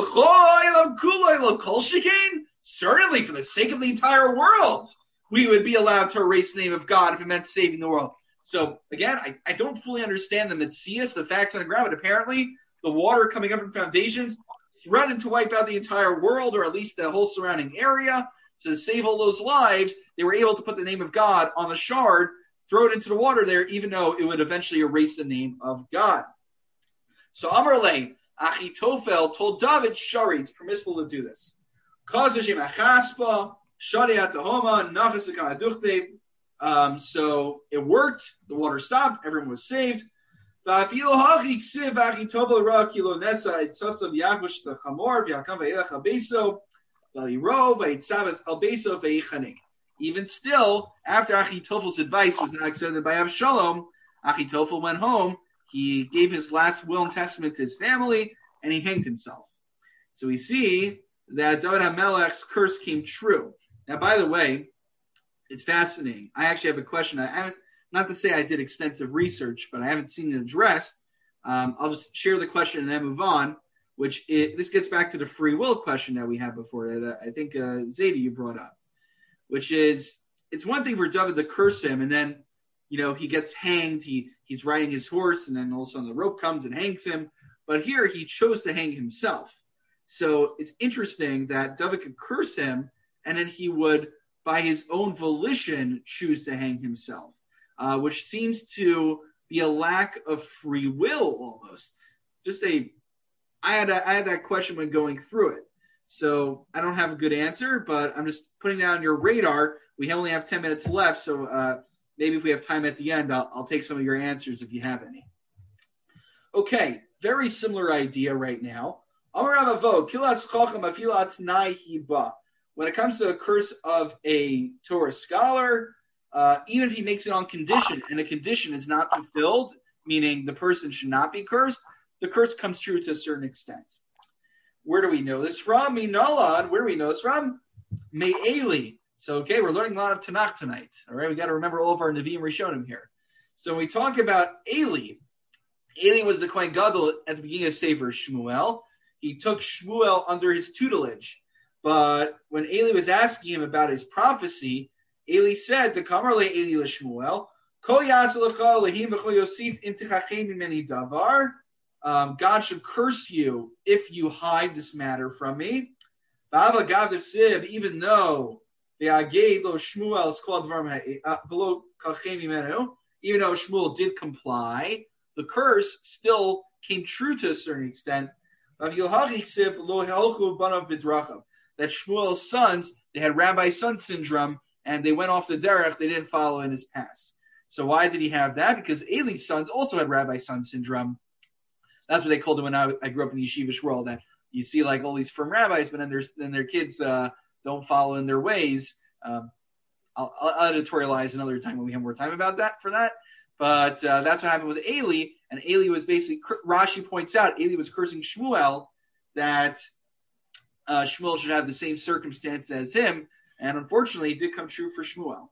certainly for the sake of the entire world, we would be allowed to erase the name of God if it meant saving the world. So again, I, I don't fully understand the Metzias, the facts on the ground, but apparently the water coming up from foundations threatened to wipe out the entire world, or at least the whole surrounding area. So to save all those lives, they were able to put the name of God on a shard, throw it into the water there, even though it would eventually erase the name of God. So Amar Le, Achitophel told David, Shari, it's permissible to do this. Um, so it worked. The water stopped. Everyone was saved. Even still, after Achitophel's advice was not accepted by Avshalom, Achitophel went home. He gave his last will and testament to his family, and he hanged himself. So we see that David HaMelech's curse came true. Now, by the way, it's fascinating. I actually have a question. I haven't, not to say I did extensive research, but I haven't seen it addressed. Um, I'll just share the question and then move on, which it, this gets back to the free will question that we had before that I think uh, Zadie, you brought up, which is, it's one thing for David to curse him, and then, you know, he gets hanged, he he's riding his horse, and then all of a sudden the rope comes and hangs him. But here he chose to hang himself. So it's interesting that David could curse him, and then he would, by his own volition, choose to hang himself, uh, which seems to be a lack of free will almost. Just a, I had a, I had that question when going through it. So I don't have a good answer, but I'm just putting down your radar. We only have ten minutes left, so uh, maybe if we have time at the end, I'll, I'll take some of your answers if you have any. Okay, very similar idea right now. When it comes to a curse of a Torah scholar, uh, even if he makes it on condition and the condition is not fulfilled, meaning the person should not be cursed, the curse comes true to a certain extent. Where do we know this from? Minalad, where do we know this from? Me'eli. So, okay, we're learning a lot of Tanakh tonight. All right, we got to remember all of our Nevi'im Rishonim here. So when we talk about Eli, Eli was the Kohen Gadol at the beginning of Sefer Shmuel. He took Shmuel under his tutelage. But when Eli was asking him about his prophecy, Eli said to Kamar le Eli Shmuel, Ko yasalecha lehim v'cho yosif im tichachem mimeni davar. Um, God should curse you if you hide this matter from me. Bava gavdev siv, even though the aged lo Shmuel is called below kachem mimenu, even though Shmuel did comply, the curse still came true to a certain extent. That Shmuel's sons, they had rabbi son syndrome, and they went off the derech, they didn't follow in his path. So why did he have that? Because Eli's sons also had rabbi son syndrome. That's what they called it when I, I grew up in the yeshivish world, that you see like all these firm rabbis, but then, there's, then their kids uh, don't follow in their ways. Um, I'll, I'll editorialize another time when we have more time about that for that. But uh, that's what happened with Eli, and Eli was basically, Rashi points out, Eli was cursing Shmuel that uh, Shmuel should have the same circumstance as him, and unfortunately it did come true for Shmuel.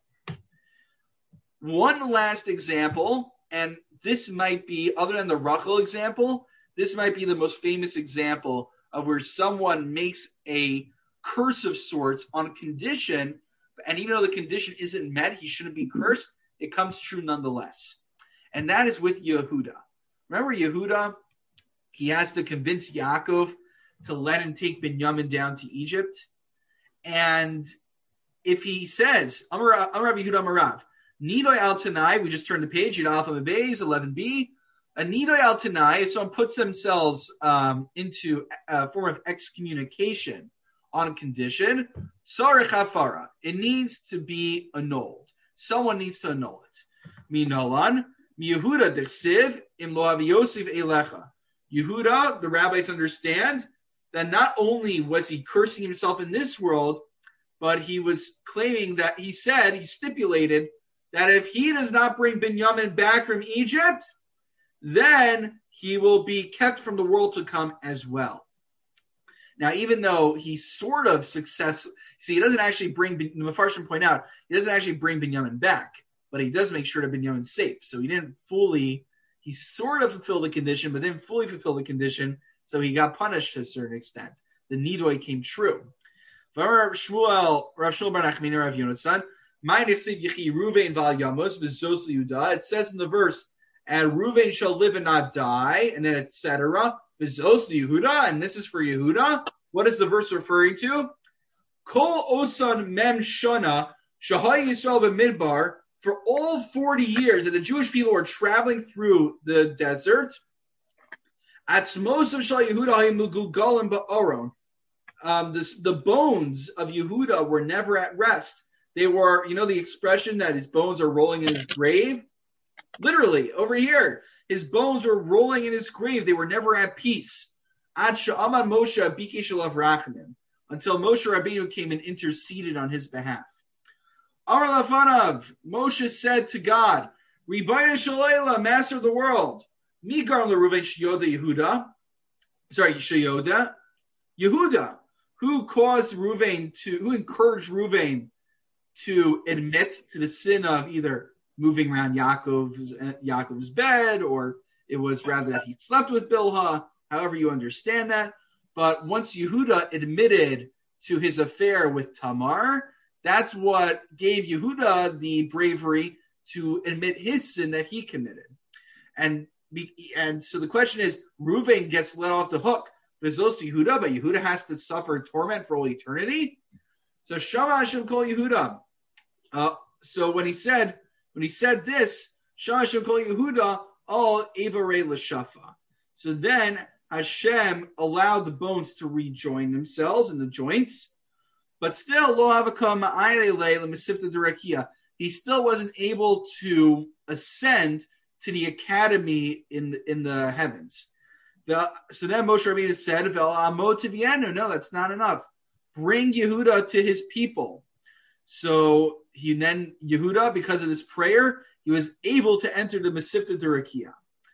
One last example, and this might be, other than the Rachel example, this might be the most famous example of where someone makes a curse of sorts on condition, and even though the condition isn't met, he shouldn't be cursed, it comes true nonetheless. And that is with Yehuda. Remember Yehuda? He has to convince Yaakov to let him take Binyamin down to Egypt. And if he says, Amar Rabbi Yehuda Amarav, Nidoy al Tanai, we just turned the page, Yud Alpha Beis, eleven b. A Nidoy al Tanai, if someone puts themselves um, into a form of excommunication on a condition, Sarich Hafara, it needs to be annulled. Someone needs to annul it. Minolan, Yehuda dechsiv im lo avi Yosef elecha. Yehuda, the rabbis understand that not only was he cursing himself in this world, but he was claiming that he said, he stipulated that if he does not bring Binyamin back from Egypt, then he will be kept from the world to come as well. Now, even though he sort of success, see, he doesn't actually bring, the Mefarshim point out, he doesn't actually bring Binyamin back, but he does make sure that Binyamin's safe. So he didn't fully, he sort of fulfilled the condition, but didn't fully fulfill the condition, so he got punished to a certain extent. The Nidoy came true. Rav Shmuel, Rav Shmuel bar Nachmani, Rav Yonasan, it says in the verse, and Ruvain shall live and not die, and then et cetera. Vizos Yehuda, and this is for Yehuda. What is the verse referring to? Kol osan mem shana shahay Yisrael b'midbar. For all forty years that the Jewish people were traveling through the desert, atzmos of shal Yehuda hayimugugalim ba'oron. Um, this, the bones of Yehuda were never at rest. They were, you know, the expression that his bones are rolling in his grave. Literally, over here, his bones were rolling in his grave. They were never at peace. Until Moshe Rabbeinu came and interceded on his behalf. Amar Lafanav, Moshe said to God, Ribayna Shalayla, Master of the world, Migar LeRuven Sheyoda Yehuda, sorry, Sheyoda, Yehuda, who caused Ruvain to, who encouraged Ruvain to admit to the sin of either moving around Yaakov's, Yaakov's bed, or it was rather that he slept with Bilhah, however you understand that. But once Yehuda admitted to his affair with Tamar, that's what gave Yehuda the bravery to admit his sin that he committed. And and so the question is, Reuven gets let off the hook. Vizos Yehuda, but Yehuda has to suffer torment for all eternity. So Shama Hashem call Yehuda. Uh, so when he said when he said this, Shama Hashem call Yehuda all Evarei L'Shafa. So then Hashem allowed the bones to rejoin themselves in the joints, but still Lo Havakam Ma'ayele L'Masifta Derekia. he still wasn't able to ascend to the academy in in the heavens. The, so then Moshe Rabbeinu said, no, that's not enough. Bring Yehuda to his people. So he then, Yehuda, because of this prayer, he was able to enter the Mesivta Durakia.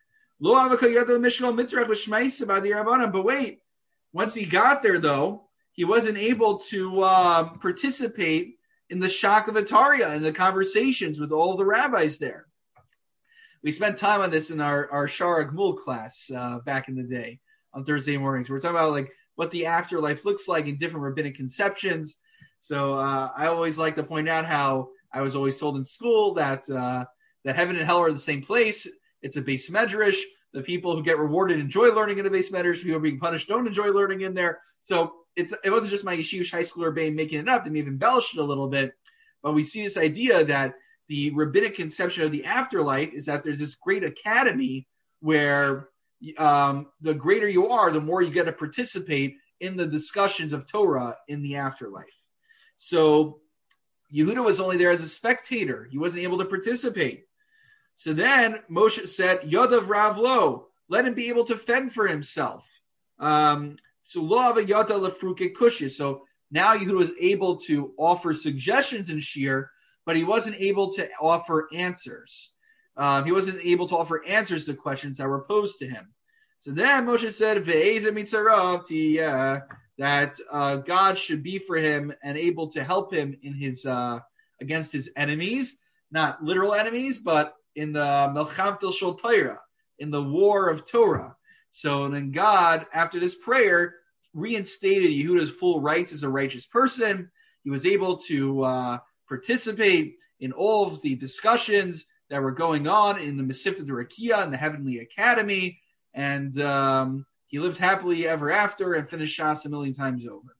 But wait, once he got there, though, he wasn't able to uh, participate in the Shakavataria and the conversations with all of the rabbis there. We spent time on this in our, our Shara Gmul class uh, back in the day on Thursday mornings. We're talking about like what the afterlife looks like in different rabbinic conceptions. So uh, I always like to point out how I was always told in school that uh, that heaven and hell are the same place. It's a Beis Medrash. The people who get rewarded enjoy learning in a Beis Medrash. People who are being punished don't enjoy learning in there. So it's it wasn't just my yeshivish high schooler Bain making it up. They may have embellished it a little bit. But we see this idea that the rabbinic conception of the afterlife is that there's this great academy where um, the greater you are, the more you get to participate in the discussions of Torah in the afterlife. So Yehuda was only there as a spectator. He wasn't able to participate. So then Moshe said, Yodav Rav Lo, let him be able to fend for himself. Um, so Lo Ava Yada Lefruke Kushya. So now Yehuda was able to offer suggestions in Shir, but he wasn't able to offer answers. Um, he wasn't able to offer answers to questions that were posed to him. So then Moshe said, Ve'eza mitzarav, uh, that uh, God should be for him and able to help him in his uh, against his enemies, not literal enemies, but in the Melchamtel Shel Torah, in the war of Torah. So then God, after this prayer, reinstated Yehuda's full rights as a righteous person. He was able to uh, participate in all of the discussions that were going on in the Mesivta Durakia and the Heavenly Academy, and um, he lived happily ever after and finished Shas a million times over.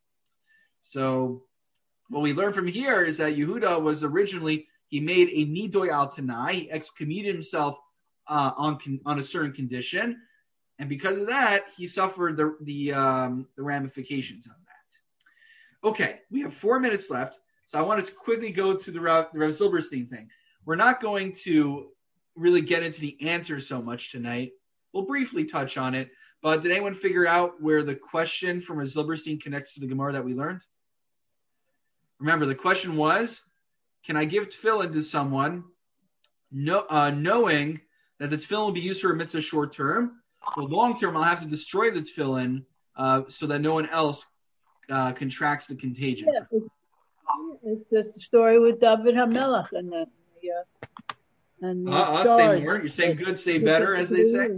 So what we learn from here is that Yehuda was originally, he made a Nidoy al Tanai, he excommunicated himself uh, on on a certain condition, and because of that, he suffered the the, um, the ramifications of that. Okay, we have four minutes left. So I wanted to quickly go to the Rav, the Rav Silberstein thing. We're not going to really get into the answer so much tonight. We'll briefly touch on it. But did anyone figure out where the question from Rav Silberstein connects to the Gemara that we learned? Remember, the question was, can I give tefillin to someone no, uh, knowing that the tefillin will be used for a mitzvah short term? For long term, I'll have to destroy the tefillin uh, so that no one else uh, contracts the contagion. Yeah, it's- It's the story with David HaMelech and the, uh, and the uh, uh, say more. You're saying good, say better, as they say.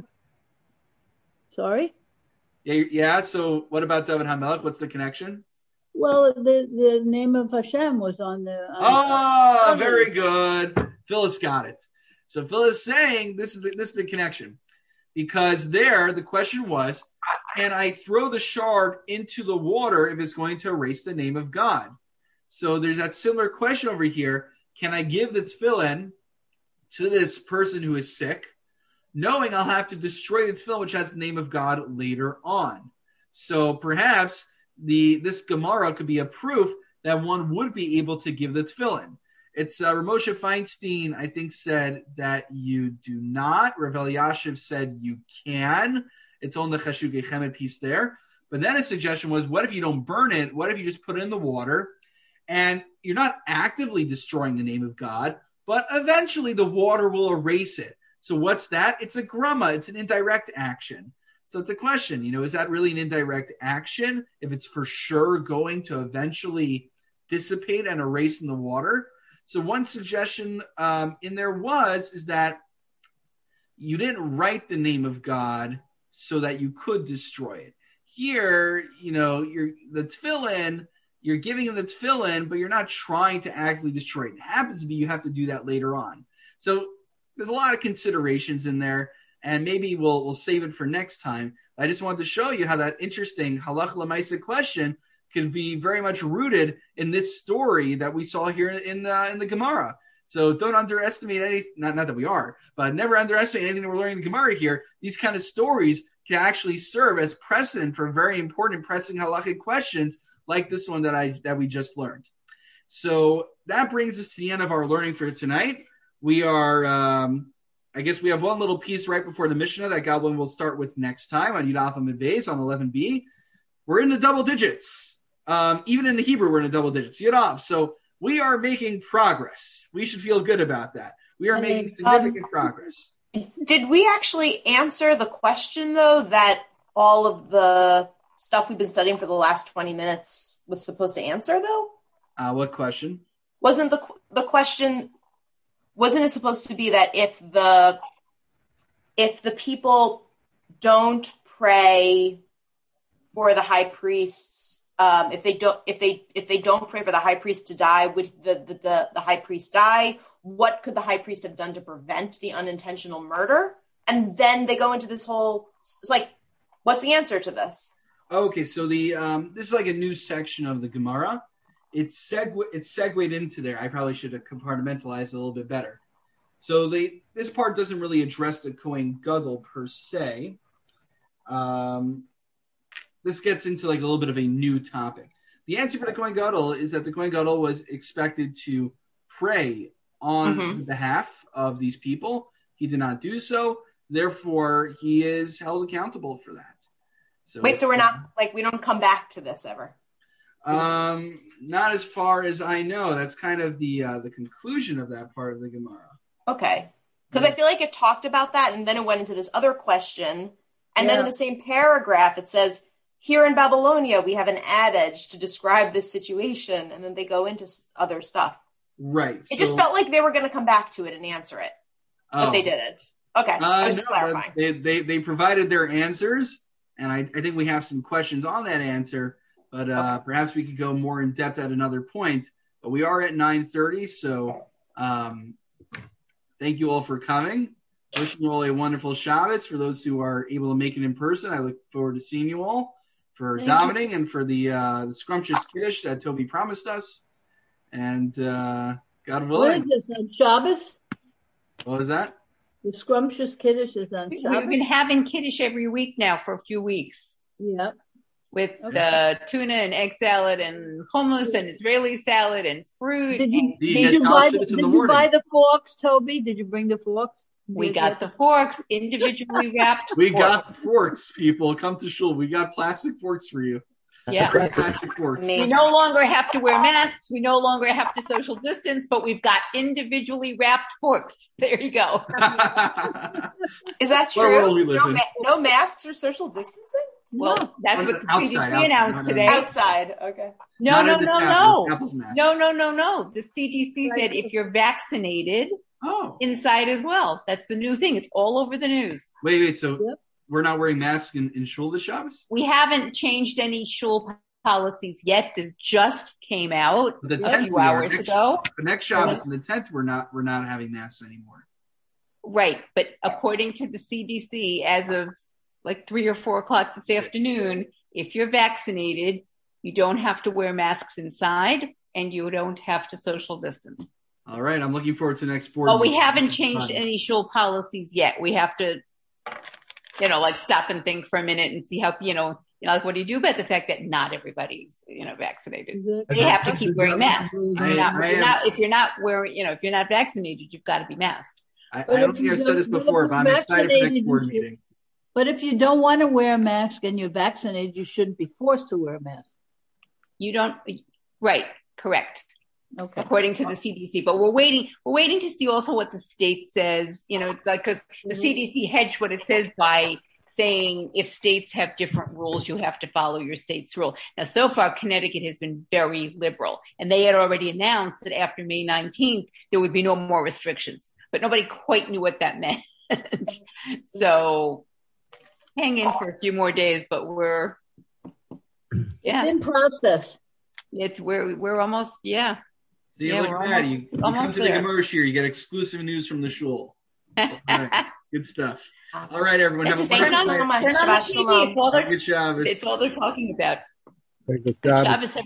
Sorry? Yeah, yeah. So what about David HaMelech? What's the connection? Well, the, the name of Hashem was on the. On oh, the very good. Phyllis got it. So Phyllis is saying this is the, this is the connection, because there the question was, can I throw the shard into the water if it's going to erase the name of God? So there's that similar question over here. Can I give the tefillin to this person who is sick, knowing I'll have to destroy the tefillin, which has the name of God later on? So perhaps the this Gemara could be a proof that one would be able to give the tefillin. It's uh, Ramosha Feinstein, I think, said that you do not. Rav Elyashiv said you can. It's on the Chashukei Chemed piece there. But then a suggestion was, what if you don't burn it? What if you just put it in the water? And you're not actively destroying the name of God, but eventually the water will erase it. So what's that? It's a grama. It's an indirect action. So it's a question, you know, is that really an indirect action if it's for sure going to eventually dissipate and erase in the water? So one suggestion um, in there was, is that you didn't write the name of God so that you could destroy it. Here, you know, you're the tefillin, you're giving him the tefillin, but you're not trying to actively destroy it. It happens to be you have to do that later on. So there's a lot of considerations in there, and maybe we'll we'll save it for next time. I just wanted to show you how that interesting halach l'maisa question can be very much rooted in this story that we saw here in uh, in the Gemara. So don't underestimate any, not, not that we are, but never underestimate anything that we're learning in the Gemara here. These kind of stories can actually serve as precedent for very important pressing halachic questions like this one that I that we just learned. So that brings us to the end of our learning for tonight. We are, um, I guess we have one little piece right before the Mishnah that Goblin will start with next time on Yud Aleph Amud Beis on eleven b. We're in the double digits. Um, even in the Hebrew, we're in the double digits. Yud Aleph. So we are making progress. We should feel good about that. We are making significant um, progress. Did we actually answer the question, though, that all of the stuff we've been studying for the last twenty minutes was supposed to answer, though? Uh, what question? Wasn't the the question, wasn't it supposed to be that if the if the people don't pray for the high priests, um, if they don't if they if they don't pray for the high priest to die, would the, the, the, the high priest die? What could the high priest have done to prevent the unintentional murder? And then they go into this whole, it's like, what's the answer to this? Okay, so the um, this is like a new section of the Gemara. It's segue it's segued into there. I probably should have compartmentalized a little bit better. So the this part doesn't really address the Kohen Gadol per se. Um, this gets into like a little bit of a new topic. The answer for the Kohen Gadol is that the Kohen Gadol was expected to pray on mm-hmm. behalf of these people. He did not do so. Therefore, he is held accountable for that. So Wait, so we're not, like, we don't come back to this ever? Um, not as far as I know. That's kind of the uh, the conclusion of that part of the Gemara. Okay. Because yeah. I feel like it talked about that, and then it went into this other question. And yeah. then in the same paragraph, it says, here in Babylonia, we have an adage to describe this situation. And then they go into other stuff. Right. It so, just felt like they were going to come back to it and answer it. But oh. they didn't. Okay. Uh, I was just no, clarifying. They, they, they provided their answers. And I, I think we have some questions on that answer, but uh, okay. perhaps we could go more in depth at another point. But we are at nine thirty, so um, thank you all for coming. Wishing you all a wonderful Shabbos. For those who are able to make it in person, I look forward to seeing you all for thank davening you. and for the, uh, the scrumptious Kiddush that Toby promised us. And uh, God willing. What is this, on Shabbos? What was that? The scrumptious Kiddush is on Shabbos. We've been having Kiddush every week now for a few weeks. Yep. With okay. the tuna and egg salad and hummus and Israeli salad and fruit. Did you, you did you, buy, the, did you buy the forks, Toby? Did you bring the forks? We got the forks, individually wrapped We forks. got the forks, people. Come to shul. We got plastic forks for you. Yeah. Plastic forks. We no longer have to wear masks. We no longer have to social distance, but we've got individually wrapped forks. There you go. Is that true? What world we live no, in? Ma- no masks or social distancing? Well, no. that's what the outside, C D C outside, announced outside. today. Outside, okay. No, Not no, in the no, tap, no. Apple's mask. No, no, no, no. The C D C said if you're vaccinated, oh. inside as well. That's the new thing. It's all over the news. Wait, wait. So yep. we're not wearing masks in, in shul this Shabbos? We haven't changed any shul policies yet. This just came out The a few hours next, ago. The next Shabbos and the tenth, we're not we're not having masks anymore. Right, but according to the C D C, as of like three or four o'clock this afternoon, if you're vaccinated, you don't have to wear masks inside, and you don't have to social distance. All right, I'm looking forward to the next board. Well, we meeting. haven't changed any shul policies yet. We have to, you know, like stop and think for a minute and see how, you know, you know, like what do you do about the fact that not everybody's, you know, vaccinated? Exactly. You have to keep wearing masks. If I- you're not, I if you're am- not, if you're not wearing, you know, if you're not vaccinated, you've got to be masked. I, I But don't if think you I've said don't- this but if before, you're but I'm excited for the next vaccinated, board you should- meeting. But if you don't want to wear a mask and you're vaccinated, you shouldn't be forced to wear a mask. You don't, right? Correct. Okay. According to the C D C, but we're waiting. We're waiting to see also what the state says. You know, it's like 'cause the C D C hedged what it says by saying if states have different rules, you have to follow your state's rule. Now, so far, Connecticut has been very liberal, and they had already announced that after May nineteenth there would be no more restrictions, but nobody quite knew what that meant. So, hang in for a few more days, but we're yeah, It's in process. it's we're we're almost yeah. See, Yeah, look we're at that. almost- You, you almost come to there. the Gemara Shir, you get exclusive news from the shul. All right. Good stuff. All right, everyone. Have a Thank you wonderful so night. much. Turn on the Shabbat T V. shalom. It's all they're, Good Shabbos. it's all they're talking about. Very good Good job. Shabbos,